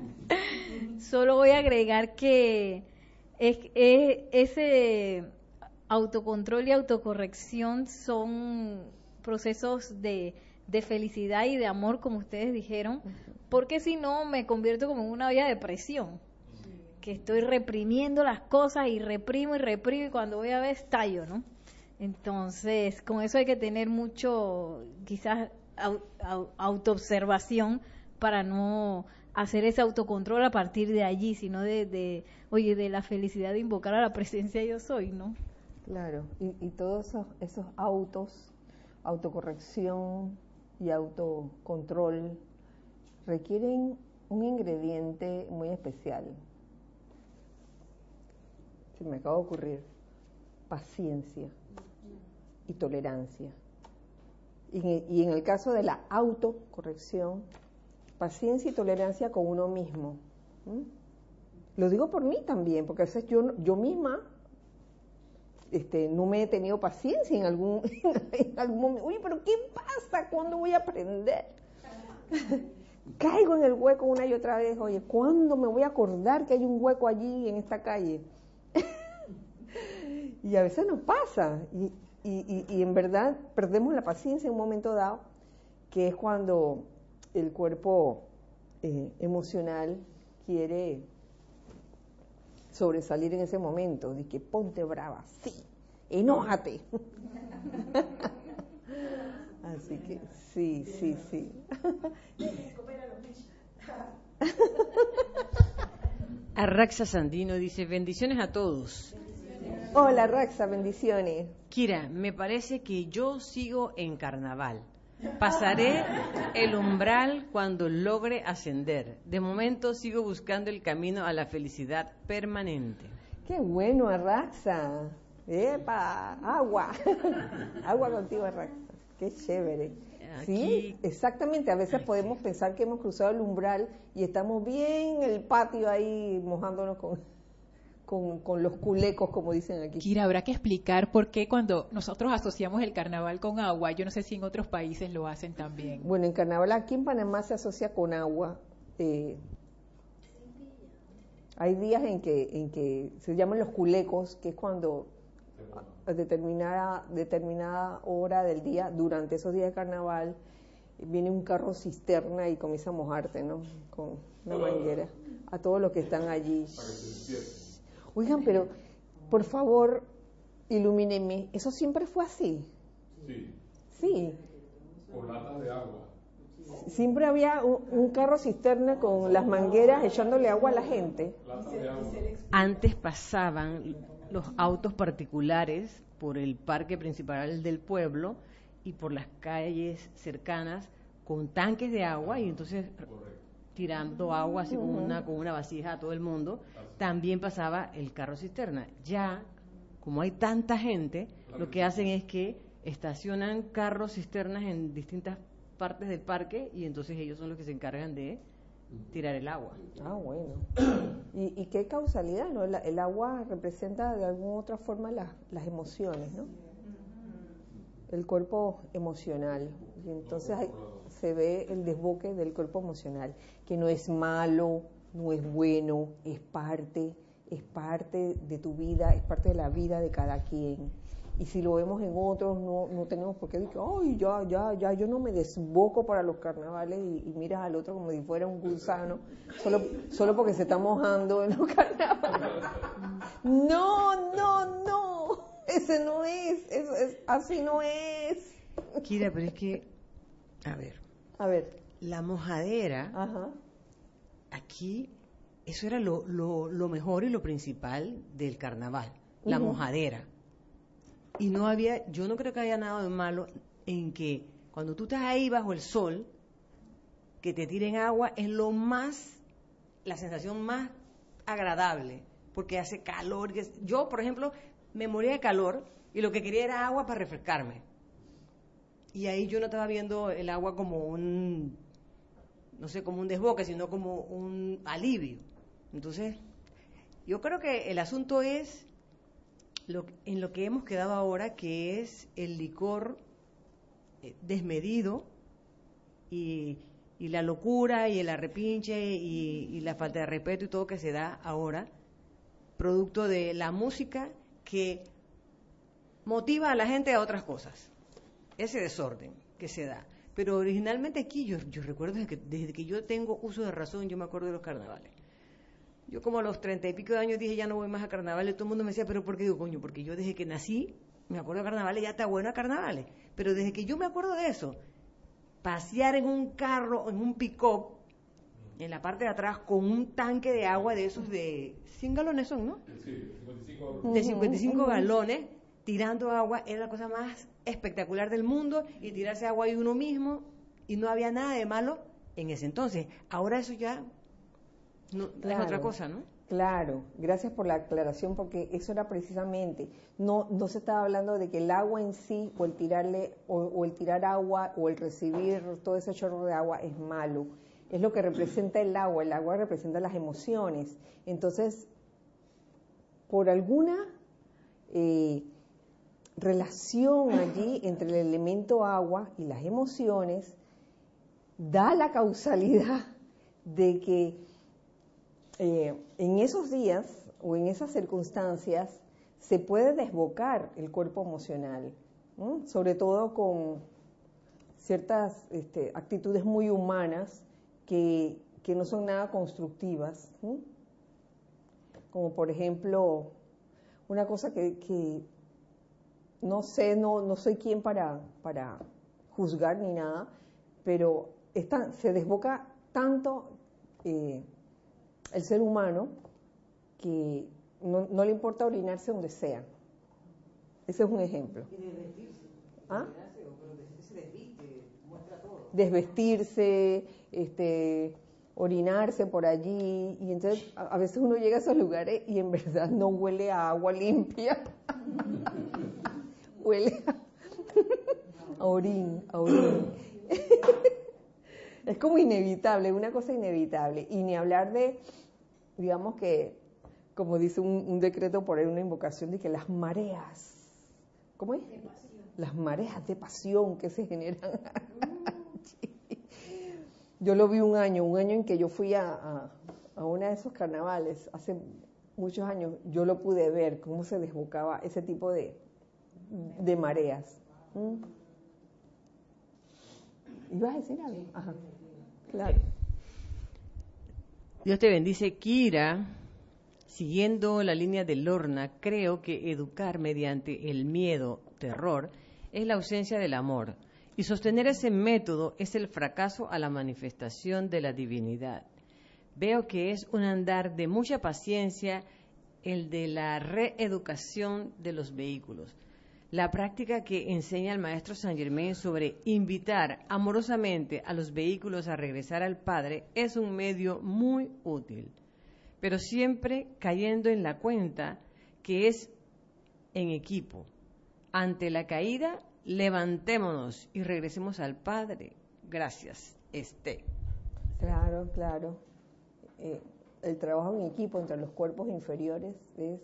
Solo voy a agregar que es, es, ese autocontrol y autocorrección son procesos de, de felicidad y de amor, como ustedes dijeron, porque si no me convierto como en una olla de presión, que estoy reprimiendo las cosas y reprimo y reprimo y cuando voy a ver estallo, ¿no? Entonces, con eso hay que tener mucho, quizás, au, au, autoobservación para no hacer ese autocontrol a partir de allí, sino de, de, oye, de la felicidad de invocar a la presencia yo soy, ¿no? Claro, y, y todos esos, esos autos, autocorrección y autocontrol, requieren un ingrediente muy especial. Se me acaba de ocurrir, paciencia y tolerancia. Y, y en el caso de la autocorrección, paciencia y tolerancia con uno mismo. ¿Mm? Lo digo por mí también, porque a veces yo, yo misma este, no me he tenido paciencia en algún, en algún momento. Oye, pero ¿qué pasa? ¿Cuándo voy a aprender? Caigo en el hueco una y otra vez. Oye, ¿cuándo me voy a acordar que hay un hueco allí en esta calle? Y a veces nos pasa, y, y, y en verdad perdemos la paciencia en un momento dado, que es cuando el cuerpo eh, emocional quiere sobresalir en ese momento, de que ponte brava, sí, enójate. Así que sí, sí, sí. Arraxa Sandino dice, bendiciones a todos. Hola Raxa, bendiciones. Kira, me parece que yo sigo en carnaval. Pasaré el umbral cuando logre ascender. De momento sigo buscando el camino a la felicidad permanente. Qué bueno, Arraxa. ¡Epa! Agua. Agua contigo, Arraxa. Qué chévere. Aquí... Sí, exactamente. A veces podemos pensar que hemos cruzado el umbral y estamos bien en el patio ahí mojándonos con, con, con los culecos, como dicen aquí. Kira, habrá que explicar por qué cuando nosotros asociamos el carnaval con agua, yo no sé si en otros países lo hacen también. Bueno, en carnaval aquí en Panamá se asocia con agua. Eh, hay días en que, en que se llaman los culecos, que es cuando a determinada, determinada hora del día, durante esos días de carnaval, viene un carro cisterna y comienza a mojarte, ¿no? Con una manguera, a todos los que están allí. Oigan, pero, por favor, ilumínenme, ¿eso siempre fue así? Sí. Sí. Con latas de agua. Siempre había un, un carro cisterna con las mangueras echándole agua a la gente. Latas de agua. Antes pasaban los autos particulares por el parque principal del pueblo y por las calles cercanas con tanques de agua y entonces tirando agua así con una, con una vasija a todo el mundo. También pasaba el carro cisterna. Ya, como hay tanta gente, lo que hacen es que estacionan carros cisternas en distintas partes del parque y entonces ellos son los que se encargan de tirar el agua. Ah, bueno. ¿Y, y qué causalidad, no? El, el agua representa de alguna otra forma las, las emociones, ¿no? El cuerpo emocional. Y entonces hay, se ve el desboque del cuerpo emocional, que no es malo, no es bueno, es parte, es parte de tu vida, es parte de la vida de cada quien. Y si lo vemos en otros, no, no tenemos por qué decir, ay, ya, ya, ya, yo no me desboco para los carnavales y, y miras al otro como si fuera un gusano, solo, solo porque se está mojando en los carnavales. No, no, no, ese no es, eso es, así no es. Kira, pero es que, a ver, A ver, la mojadera, ajá, aquí, eso era lo, lo, lo mejor y lo principal del carnaval, la Ujú. mojadera. Y no había, yo no creo que haya nada de malo en que cuando tú estás ahí bajo el sol, que te tiren agua es lo más, la sensación más agradable, porque hace calor. Yo, por ejemplo, me moría de calor y lo que quería era agua para refrescarme. Y ahí yo no estaba viendo el agua como un, no sé, como un desboque, sino como un alivio. Entonces, yo creo que el asunto es Lo, en lo que hemos quedado ahora, que es el licor eh, desmedido y, y la locura y el arrepinche y, y la falta de respeto y todo que se da ahora, producto de la música que motiva a la gente a otras cosas, ese desorden que se da. Pero originalmente aquí, yo, yo recuerdo desde que, desde que yo tengo uso de razón, yo me acuerdo de los carnavales. Yo como a los treinta y pico de años dije, ya no voy más a carnavales. Todo el mundo me decía, ¿pero por qué? Digo, coño, porque yo desde que nací, me acuerdo de carnavales, ya está bueno a carnavales. Pero desde que yo me acuerdo de eso, pasear en un carro, en un pick-up, en la parte de atrás, con un tanque de agua de esos de cien galones son, ¿no? Sí, cincuenta y cinco. De cincuenta y cinco galones, tirando agua, era la cosa más espectacular del mundo, y tirarse agua ahí uno mismo, y no había nada de malo en ese entonces. Ahora eso ya... No, claro, es otra cosa, ¿no? Claro, gracias por la aclaración, porque eso era precisamente, no, no se estaba hablando de que el agua en sí, o el tirarle, o, o el tirar agua, o el recibir todo ese chorro de agua es malo. Es lo que representa el agua, el agua representa las emociones. Entonces, por alguna eh, relación allí entre el elemento agua y las emociones, da la causalidad de que Eh, en esos días o en esas circunstancias se puede desbocar el cuerpo emocional, ¿no? Sobre todo con ciertas este, actitudes muy humanas que, que no son nada constructivas, ¿no? Como por ejemplo, una cosa que, que no sé, no, no soy quien para, para juzgar ni nada, pero está, se desboca tanto eh, el ser humano que no, no le importa orinarse donde sea. Ese es un ejemplo. ¿Ah? desvestirse, este, orinarse por allí, y entonces a, a veces uno llega a esos lugares y en verdad no huele a agua limpia, huele a, a orín, a orín. Es como inevitable, una cosa inevitable, y ni hablar de, digamos que, como dice un, un decreto por ahí, una invocación de que las mareas, ¿cómo es? Las mareas de pasión que se generan. Yo lo vi un año, un año en que yo fui a, a, a uno de esos carnavales, hace muchos años, yo lo pude ver, cómo se desbocaba ese tipo de, de mareas. ¿Mm? ¿Ibas a decir algo? Ajá, claro. Dios te bendice, Kira. Siguiendo la línea de Lorna, creo que educar mediante el miedo, terror, es la ausencia del amor. Y sostener ese método es el fracaso a la manifestación de la divinidad. Veo que es un andar de mucha paciencia el de la reeducación de los vehículos. La práctica que enseña el maestro Saint Germain sobre invitar amorosamente a los vehículos a regresar al Padre es un medio muy útil, pero siempre cayendo en la cuenta que es en equipo. Ante la caída, levantémonos y regresemos al Padre. Gracias, Esté. Claro, claro. Eh, el trabajo en equipo entre los cuerpos inferiores es,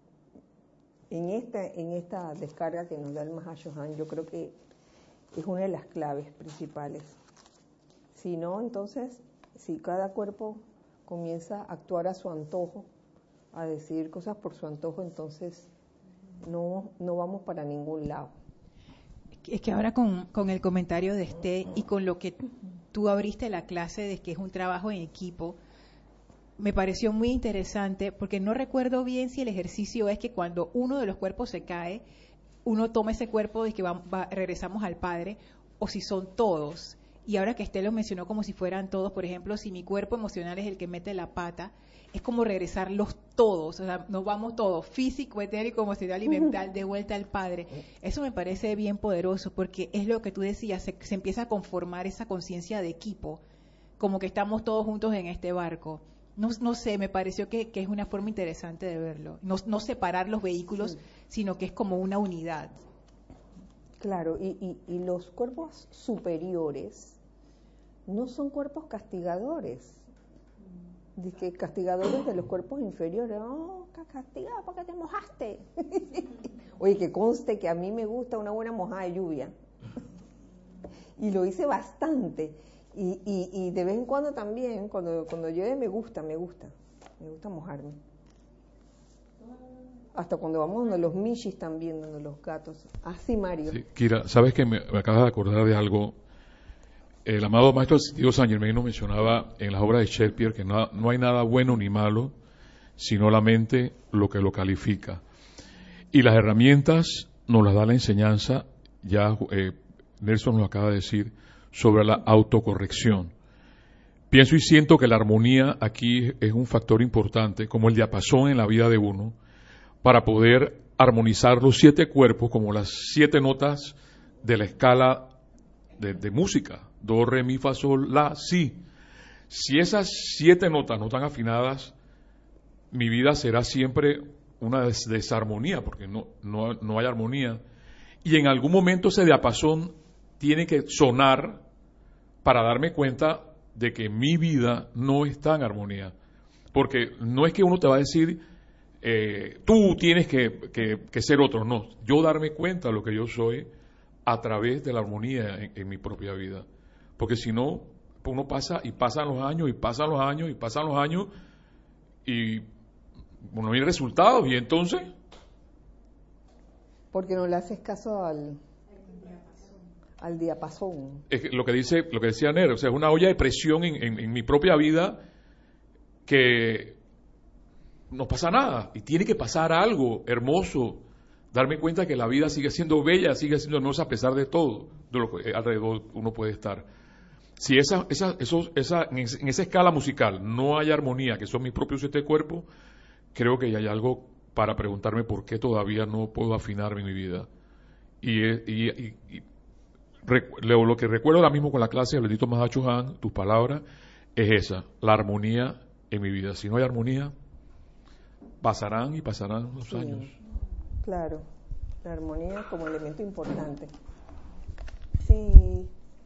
en esta, en esta descarga que nos da el Mahashohan, yo creo que es una de las claves principales. Si no, entonces, si cada cuerpo comienza a actuar a su antojo, a decidir cosas por su antojo, entonces no, no vamos para ningún lado. Es que ahora con, con el comentario de Esté y con lo que tú abriste la clase de que es un trabajo en equipo, me pareció muy interesante porque no recuerdo bien si el ejercicio es que cuando uno de los cuerpos se cae, uno toma ese cuerpo y que va, va, regresamos al Padre, o si son todos. Y ahora que Esté lo mencionó como si fueran todos, por ejemplo, si mi cuerpo emocional es el que mete la pata, es como regresar los todos, o sea, nos vamos todos, físico, etérico, emocional y mental, de vuelta al Padre. Eso me parece bien poderoso porque es lo que tú decías, se, se empieza a conformar esa conciencia de equipo, como que estamos todos juntos en este barco. No, no sé, me pareció que, que es una forma interesante de verlo. No, no separar los vehículos, sí, sino que es como una unidad. Claro, y, y, y los cuerpos superiores no son cuerpos castigadores. Dice que castigadores de los cuerpos inferiores. Oh, castigado porque te mojaste. Oye, que conste que a mí me gusta una buena mojada de lluvia. Y lo hice bastante. Y, y, y de vez en cuando también, cuando, cuando llueve me gusta, me gusta. Me gusta mojarme. Hasta cuando vamos donde los michis también, donde los gatos. Así, Mario. Sí, Kira, ¿sabes que me, me acabas de acordar de algo? El amado Maestro Dios Saint Germain nos mencionaba en las obras de Shakespeare que no, no hay nada bueno ni malo, sino la mente lo que lo califica. Y las herramientas nos las da la enseñanza, ya eh, Nelson nos acaba de decir, sobre la autocorrección. Pienso y siento que la armonía aquí es un factor importante, como el diapasón en la vida de uno, para poder armonizar los siete cuerpos como las siete notas de la escala de, de música. Do, re, mi, fa, sol, la, si. Si esas siete notas no están afinadas, mi vida será siempre una des- desarmonía, porque no, no, no hay armonía. Y en algún momento ese diapasón tiene que sonar para darme cuenta de que mi vida no está en armonía. Porque no es que uno te va a decir, eh, tú tienes que, que, que ser otro, no. Yo darme cuenta de lo que yo soy a través de la armonía en, en mi propia vida. Porque si no, uno pasa y pasan los años y pasan los años y pasan los años y bueno, no hay resultados. Y entonces... Porque no le haces caso al... al diapasón. Es que lo que dice, lo que decía Nero, o sea, es una olla de presión en, en, en mi propia vida que no pasa nada y tiene que pasar algo hermoso, darme cuenta que la vida sigue siendo bella, sigue siendo hermosa a pesar de todo, de lo que alrededor uno puede estar. Si esa, esa, esos, esa, en esa escala musical no hay armonía, que son mis propios siete cuerpos, creo que ya hay algo para preguntarme por qué todavía no puedo afinarme en mi vida. Y, y, y, y Lo, lo que recuerdo ahora mismo con la clase de Bendito Mahacho Han, tus palabras, es esa, la armonía en mi vida. Si no hay armonía, pasarán y pasarán los sí, años. Claro, la armonía como elemento importante. Sí.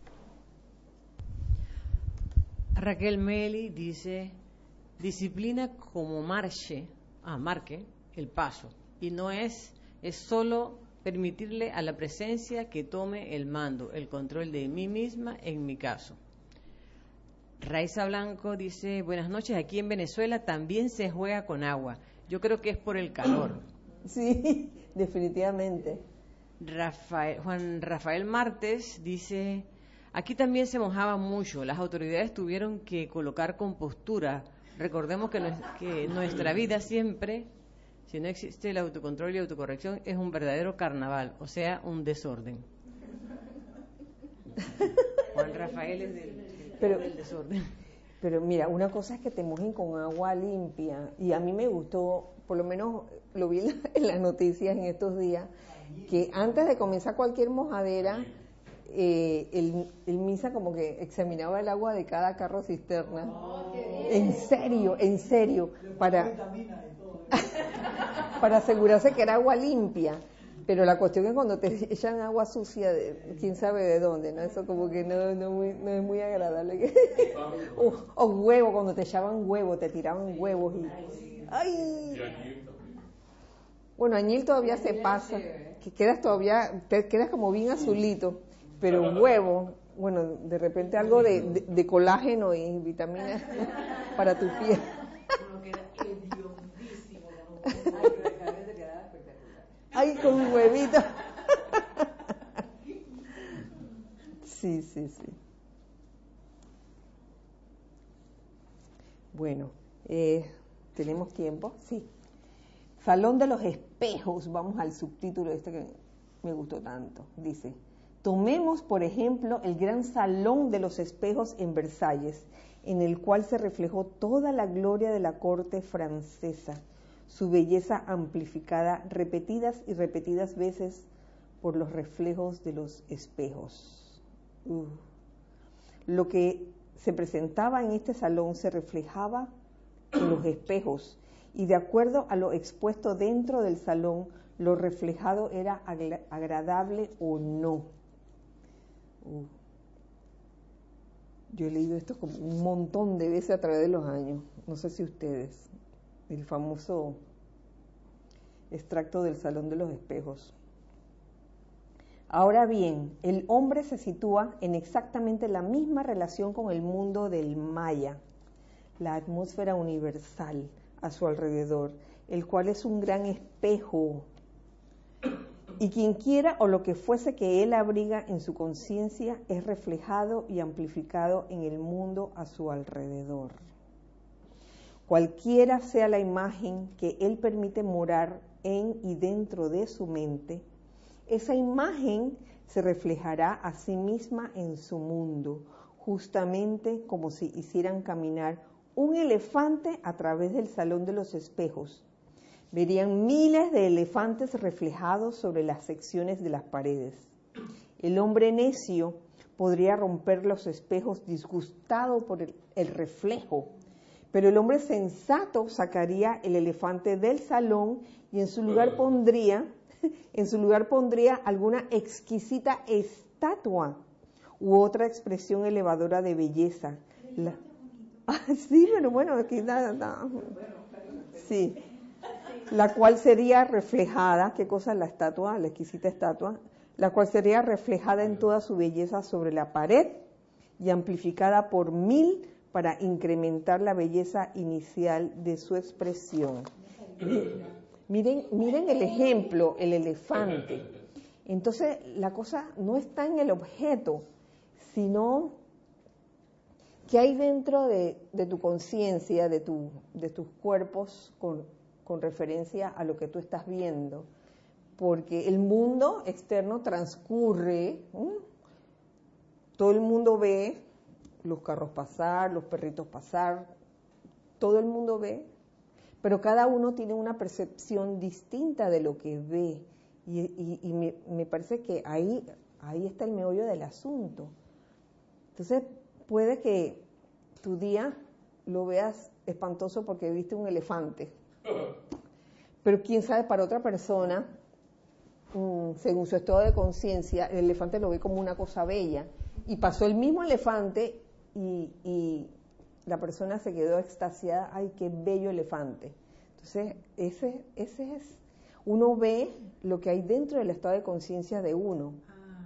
Raquel Meli dice, disciplina como marche, ah, marque el paso, y no es, es solo permitirle a la presencia que tome el mando, el control de mí misma en mi caso. Raiza Blanco dice, buenas noches, aquí en Venezuela también se juega con agua. Yo creo que es por el calor. Sí, definitivamente. Rafael, Juan Rafael Martes dice, aquí también se mojaba mucho, las autoridades tuvieron que colocar compostura. Recordemos que, no, que nuestra vida siempre, si no existe el autocontrol y autocorrección, es un verdadero carnaval, o sea, un desorden. Juan Rafael es del, pero, del desorden. Pero mira, una cosa es que te mojen con agua limpia, y a mí me gustó, por lo menos lo vi en las noticias en estos días, que antes de comenzar cualquier mojadera, eh, el, el MISA como que examinaba el agua de cada carro cisterna. Oh, en serio, en serio, para, para asegurarse que era agua limpia. Pero la cuestión es cuando te echan agua sucia, de, quién sabe de dónde, ¿no? Eso como que no, no, muy, no es muy agradable. o, o huevo, cuando te echaban huevo, te tiraban huevos y... ¡Ay! Bueno, añil todavía se pasa, que quedas todavía, te quedas como bien azulito, pero huevo, bueno, de repente algo de, de, de colágeno y vitaminas para tu piel. Ay, con un huevito. Sí, sí, sí. Bueno, eh, ¿tenemos tiempo? Sí. Salón de los espejos, vamos al subtítulo este que me gustó tanto. Dice, tomemos por ejemplo el gran salón de los espejos en Versalles, en el cual se reflejó toda la gloria de la corte francesa, su belleza amplificada repetidas y repetidas veces por los reflejos de los espejos. Uh. Lo que se presentaba en este salón se reflejaba en los espejos, y de acuerdo a lo expuesto dentro del salón, lo reflejado era agradable o no. Uh. Yo he leído esto como un montón de veces a través de los años, no sé si ustedes, el famoso extracto del Salón de los Espejos. Ahora bien, el hombre se sitúa en exactamente la misma relación con el mundo del Maya, la atmósfera universal a su alrededor, el cual es un gran espejo, y quien quiera o lo que fuese que él abriga en su conciencia es reflejado y amplificado en el mundo a su alrededor. Cualquiera sea la imagen que él permite morar en y dentro de su mente, esa imagen se reflejará a sí misma en su mundo, justamente como si hicieran caminar un elefante a través del salón de los espejos. Verían miles de elefantes reflejados sobre las secciones de las paredes. El hombre necio podría romper los espejos disgustado por el, el reflejo, pero el hombre sensato sacaría el elefante del salón y en su lugar pondría, en su lugar pondría alguna exquisita estatua u otra expresión elevadora de belleza. La, ah, sí, pero bueno, aquí nada, nada. Sí. La cual sería reflejada, ¿qué cosa es la estatua? La exquisita estatua, la cual sería reflejada en toda su belleza sobre la pared y amplificada por mil para incrementar la belleza inicial de su expresión. Miren, miren el ejemplo, el elefante. Entonces, la cosa no está en el objeto, sino que hay dentro de, de tu conciencia, de, tu, de tus cuerpos, con, con referencia a lo que tú estás viendo. Porque el mundo externo transcurre, ¿eh? Todo el mundo ve los carros pasar, los perritos pasar, todo el mundo ve, pero cada uno tiene una percepción distinta de lo que ve. Y, y, y me, me parece que ahí ahí está el meollo del asunto. Entonces, puede que tu día lo veas espantoso porque viste un elefante. Pero quién sabe, para otra persona, mmm, según su estado de conciencia, el elefante lo ve como una cosa bella. Y pasó el mismo elefante y, y la persona se quedó extasiada. ¡Ay, qué bello elefante! Entonces, ese, ese es, uno ve lo que hay dentro del estado de conciencia de uno. Ah,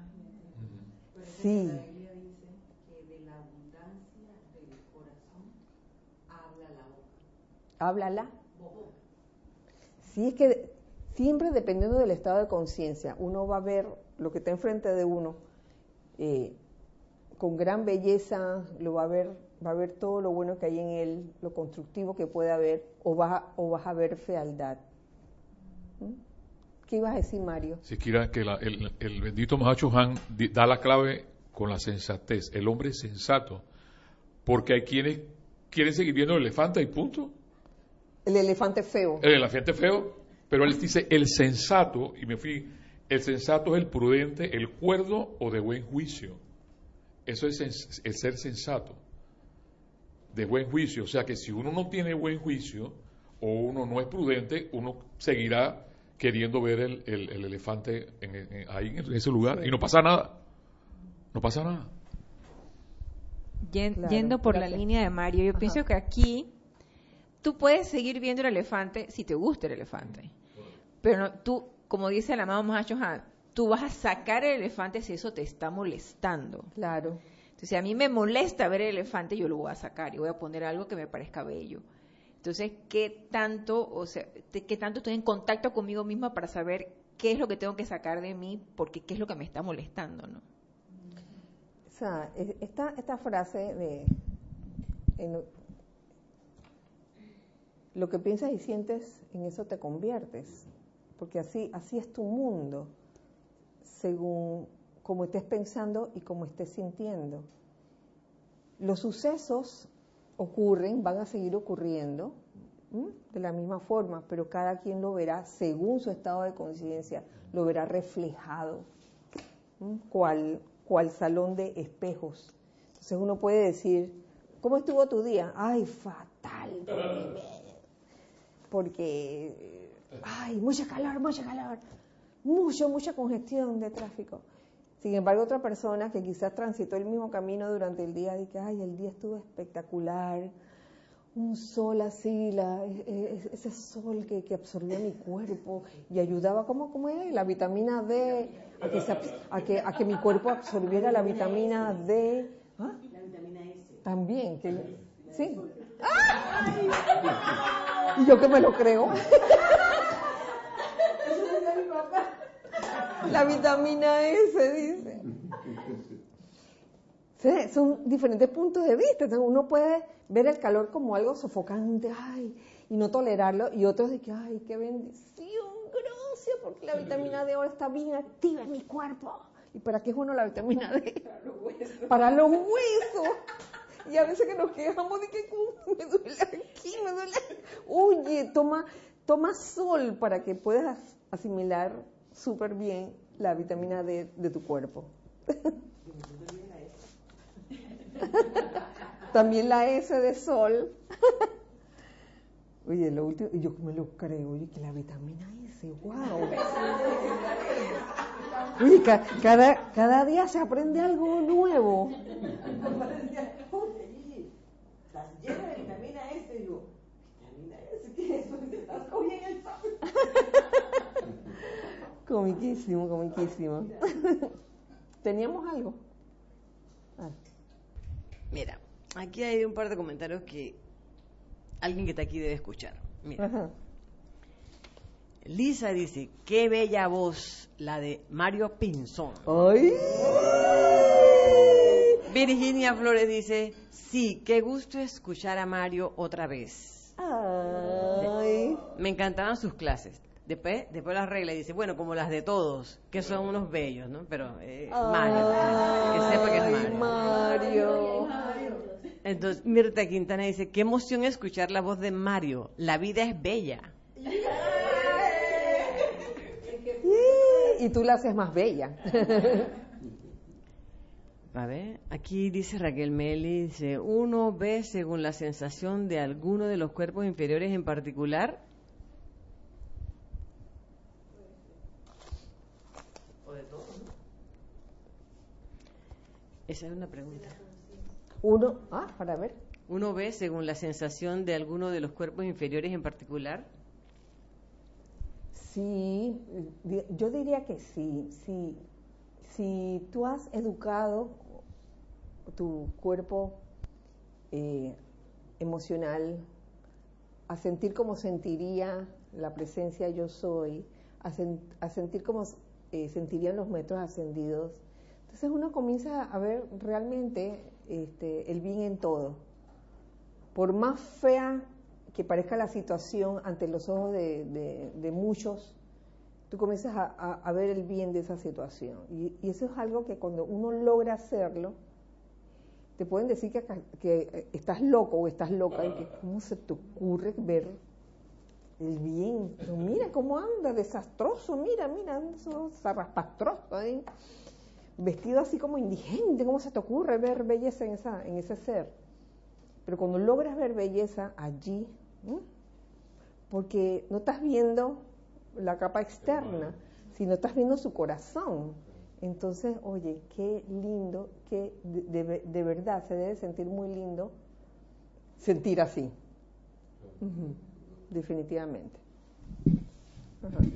sí. La Biblia dice que de la abundancia del corazón habla la boca. Háblala. Bobo. Sí, es que siempre dependiendo del estado de conciencia, uno va a ver lo que está enfrente de uno eh, con gran belleza, lo va a ver, va a ver todo lo bueno que hay en él, lo constructivo que puede haber, o vas a, o vas a ver fealdad. ¿Mm? ¿Qué ibas a decir, Mario? Si quiera que la, el, el bendito Mahacho Han di- da la clave con la sensatez, el hombre sensato, porque hay quienes quieren seguir viendo el elefante y punto. El elefante feo. El elefante feo, pero él dice el sensato, y me fui, el sensato es el prudente, el cuerdo o de buen juicio. Eso es sens- el ser sensato, de buen juicio. O sea que si uno no tiene buen juicio o uno no es prudente, uno seguirá queriendo ver el, el, el elefante en, en, ahí en ese lugar y no pasa nada. No pasa nada. Yen- Claro, yendo por espérate. la línea de Mario, yo Ajá. pienso que aquí tú puedes seguir viendo el elefante si te gusta el elefante. Pero no, tú, como dice el amado Mahacho Han, tú vas a sacar el elefante si eso te está molestando. Claro. Entonces, si a mí me molesta ver el elefante, yo lo voy a sacar y voy a poner algo que me parezca bello. Entonces, ¿qué tanto, o sea, te- qué tanto estoy en contacto conmigo misma para saber qué es lo que tengo que sacar de mí, porque qué es lo que me está molestando, ¿no? O sea, es- esta, esta frase de en lo, lo que piensas y sientes, en eso te conviertes, porque así, así es tu mundo, según como estés pensando y como estés sintiendo. Los sucesos ocurren, van a seguir ocurriendo, ¿m? de la misma forma, pero cada quien lo verá según su estado de conciencia, lo verá reflejado, ¿m? cual, cual salón de espejos. Entonces uno puede decir, ¿cómo estuvo tu día? Ay, fatal, porque, ay, mucha calor, mucha calor, mucho, mucha congestión de tráfico. Sin embargo, otra persona que quizás transitó el mismo camino durante el día, dice, ay, el día estuvo espectacular, un sol así, la, ese sol que, que absorbía mi cuerpo y ayudaba, ¿cómo, cómo es? La vitamina D, a que, se, a, que, a que mi cuerpo absorbiera la vitamina D. ¿Ah? La vitamina S. También, que, sí. ¡Ay! Y yo que me lo creo. La vitamina S, dice. Sí, son diferentes puntos de vista. Entonces uno puede ver el calor como algo sofocante, ay, y no tolerarlo, y otros de que, ay, qué bendición, gracias, porque la vitamina D ahora está bien activa en mi cuerpo. ¿Y para qué es bueno la vitamina D? Para los huesos. Para los huesos. Y a veces que nos quejamos de que uh, me duele aquí, me duele. Oye, toma, toma sol para que puedas asimilar súper bien la vitamina D de tu cuerpo. También la S de sol. Oye, lo último, yo me lo creo, oye, que la vitamina S, wow. Oye, ca- cada, cada día se aprende algo nuevo. Estás llena de vitamina S. Y yo, ¿vitamina S? ¿Qué es eso? Estás cogiendo el sol. Comiquísimo, comiquísimo. ¿Teníamos algo? Ah. Mira, aquí hay un par de comentarios que alguien que está aquí debe escuchar. Mira, Ajá. Lisa dice, qué bella voz la de Mario Pinzón. ¡Ay! Virginia Flores dice, sí, qué gusto escuchar a Mario otra vez. ¡Ay! Me encantaban sus clases. Después, después las reglas dice, bueno, como las de todos, que son unos bellos, ¿no? Pero eh, Mario, que sepa que es ¡Ay, Mario. Mario! Entonces Mirta Quintana dice, qué emoción escuchar la voz de Mario. La vida es bella. Y tú la haces más bella. A ver, aquí dice Raquel Meli, dice, uno ve según la sensación de alguno de los cuerpos inferiores en particular. O de todos, ¿no? Esa es una pregunta. Uno, ah, para ver. ¿Uno ve según la sensación de alguno de los cuerpos inferiores en particular? Sí, yo diría que sí. Sí. Si tú has educado tu cuerpo eh, emocional a sentir como sentiría la presencia yo soy, a, sen, a sentir como eh, sentirían los maestros ascendidos, entonces uno comienza a ver realmente este, el bien en todo. Por más fea que parezca la situación ante los ojos de, de, de muchos, tú comienzas a, a, a ver el bien de esa situación. Y, y eso es algo que cuando uno logra hacerlo, te pueden decir que, que estás loco o estás loca, y que cómo se te ocurre ver el bien. Pero mira cómo anda, desastroso, mira, mira, eso zarraspastroso, ¿eh? Vestido así como indigente, ¿cómo se te ocurre ver belleza en, esa, en ese ser? Pero cuando logras ver belleza allí, ¿eh? Porque no estás viendo la capa externa, sino estás viendo su corazón. Entonces, oye, qué lindo, qué de, de, de verdad se debe sentir muy lindo sentir así. Uh-huh. Definitivamente. Uh-huh.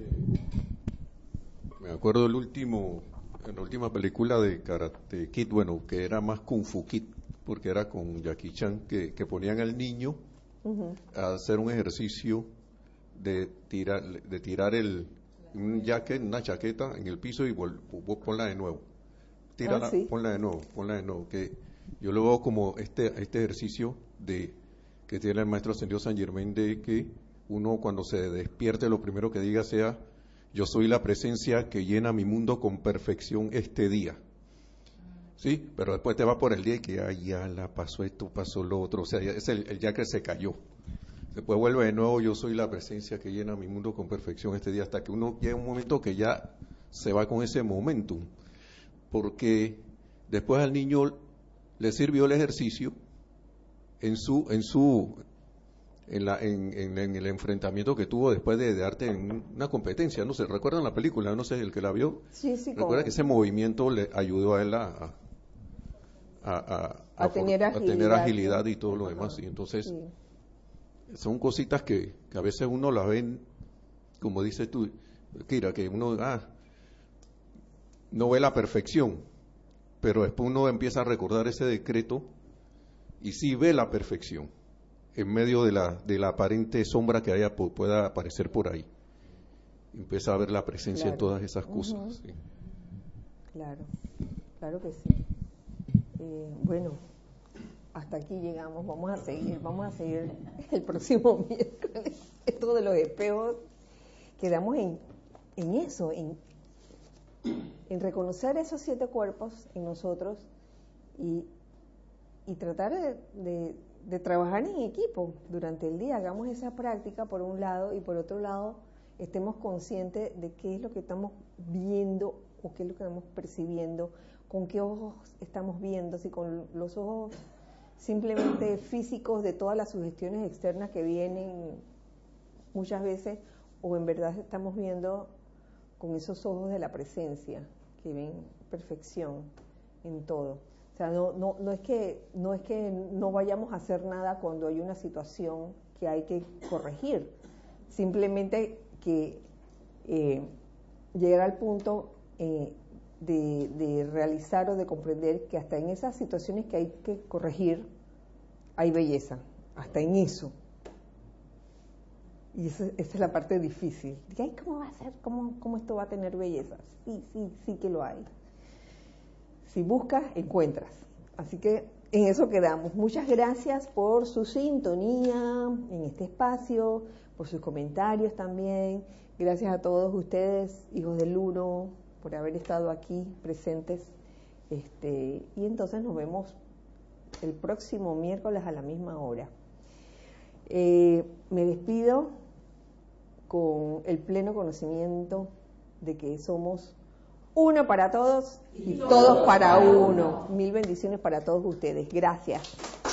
Me acuerdo del último, en la última película de Karate Kid, bueno, que era más Kung Fu Kid, porque era con Jackie Chan, que, que ponían al niño uh-huh. a hacer un ejercicio de tirar, de tirar el un jacket, una chaqueta en el piso y vol, ponla de nuevo. Tírala, ah, ¿sí? ponla de nuevo, ponla de nuevo. Que yo lo veo como este, este ejercicio de que tiene el maestro ascendido Saint Germain, de que uno cuando se despierte lo primero que diga sea: yo soy la presencia que llena mi mundo con perfección este día. ¿Sí? Pero después te va por el día y que ay, ya la pasó esto, pasó lo otro. O sea, es el, el jacket se cayó. Después vuelve de nuevo: yo soy la presencia que llena mi mundo con perfección este día, hasta que uno llega a un momento que ya se va con ese momentum, porque después al niño le sirvió el ejercicio en su en su en, la, en, en, en el enfrentamiento que tuvo después de, de arte en una competencia. No sé, ¿recuerdan la película? No sé, el que la vio. Sí, sí. Recuerda como... que ese movimiento le ayudó a él a, a, a, a, a, a, tener, for, agilidad, a tener agilidad y todo lo Ajá. demás. Y entonces... Sí. Son cositas que, que a veces uno las ven, como dices tú, Kira, que uno ah, no ve la perfección, pero después uno empieza a recordar ese decreto y sí ve la perfección en medio de la, de la aparente sombra que haya, pueda aparecer por ahí. Empieza a ver la presencia claro. en todas esas cosas. Uh-huh. Sí. Claro, claro que sí. Eh, bueno. Hasta aquí llegamos, vamos a seguir, vamos a seguir el próximo miércoles. Esto de los espejos, quedamos en, en eso, en, en reconocer esos siete cuerpos en nosotros y, y tratar de, de, de trabajar en equipo durante el día. Hagamos esa práctica por un lado y por otro lado estemos conscientes de qué es lo que estamos viendo o qué es lo que estamos percibiendo, con qué ojos estamos viendo, si con los ojos simplemente físicos de todas las sugestiones externas que vienen muchas veces, o en verdad estamos viendo con esos ojos de la presencia que ven perfección en todo. O sea, no, no, no es que no es que no vayamos a hacer nada cuando hay una situación que hay que corregir, simplemente que eh, llegar al punto eh, De, de realizar o de comprender que hasta en esas situaciones que hay que corregir hay belleza, hasta en eso. Y esa, esa es la parte difícil. Ay, ¿cómo va a ser? ¿Cómo, ¿Cómo esto va a tener belleza? Sí, sí, sí que lo hay. Si buscas, encuentras. Así que en eso quedamos. Muchas gracias por su sintonía en este espacio, por sus comentarios también. Gracias a todos ustedes, hijos del Uno, por haber estado aquí presentes, este, y entonces nos vemos el próximo miércoles a la misma hora. Eh, me despido con el pleno conocimiento de que somos Uno para todos y todos para uno. Mil bendiciones para todos ustedes. Gracias.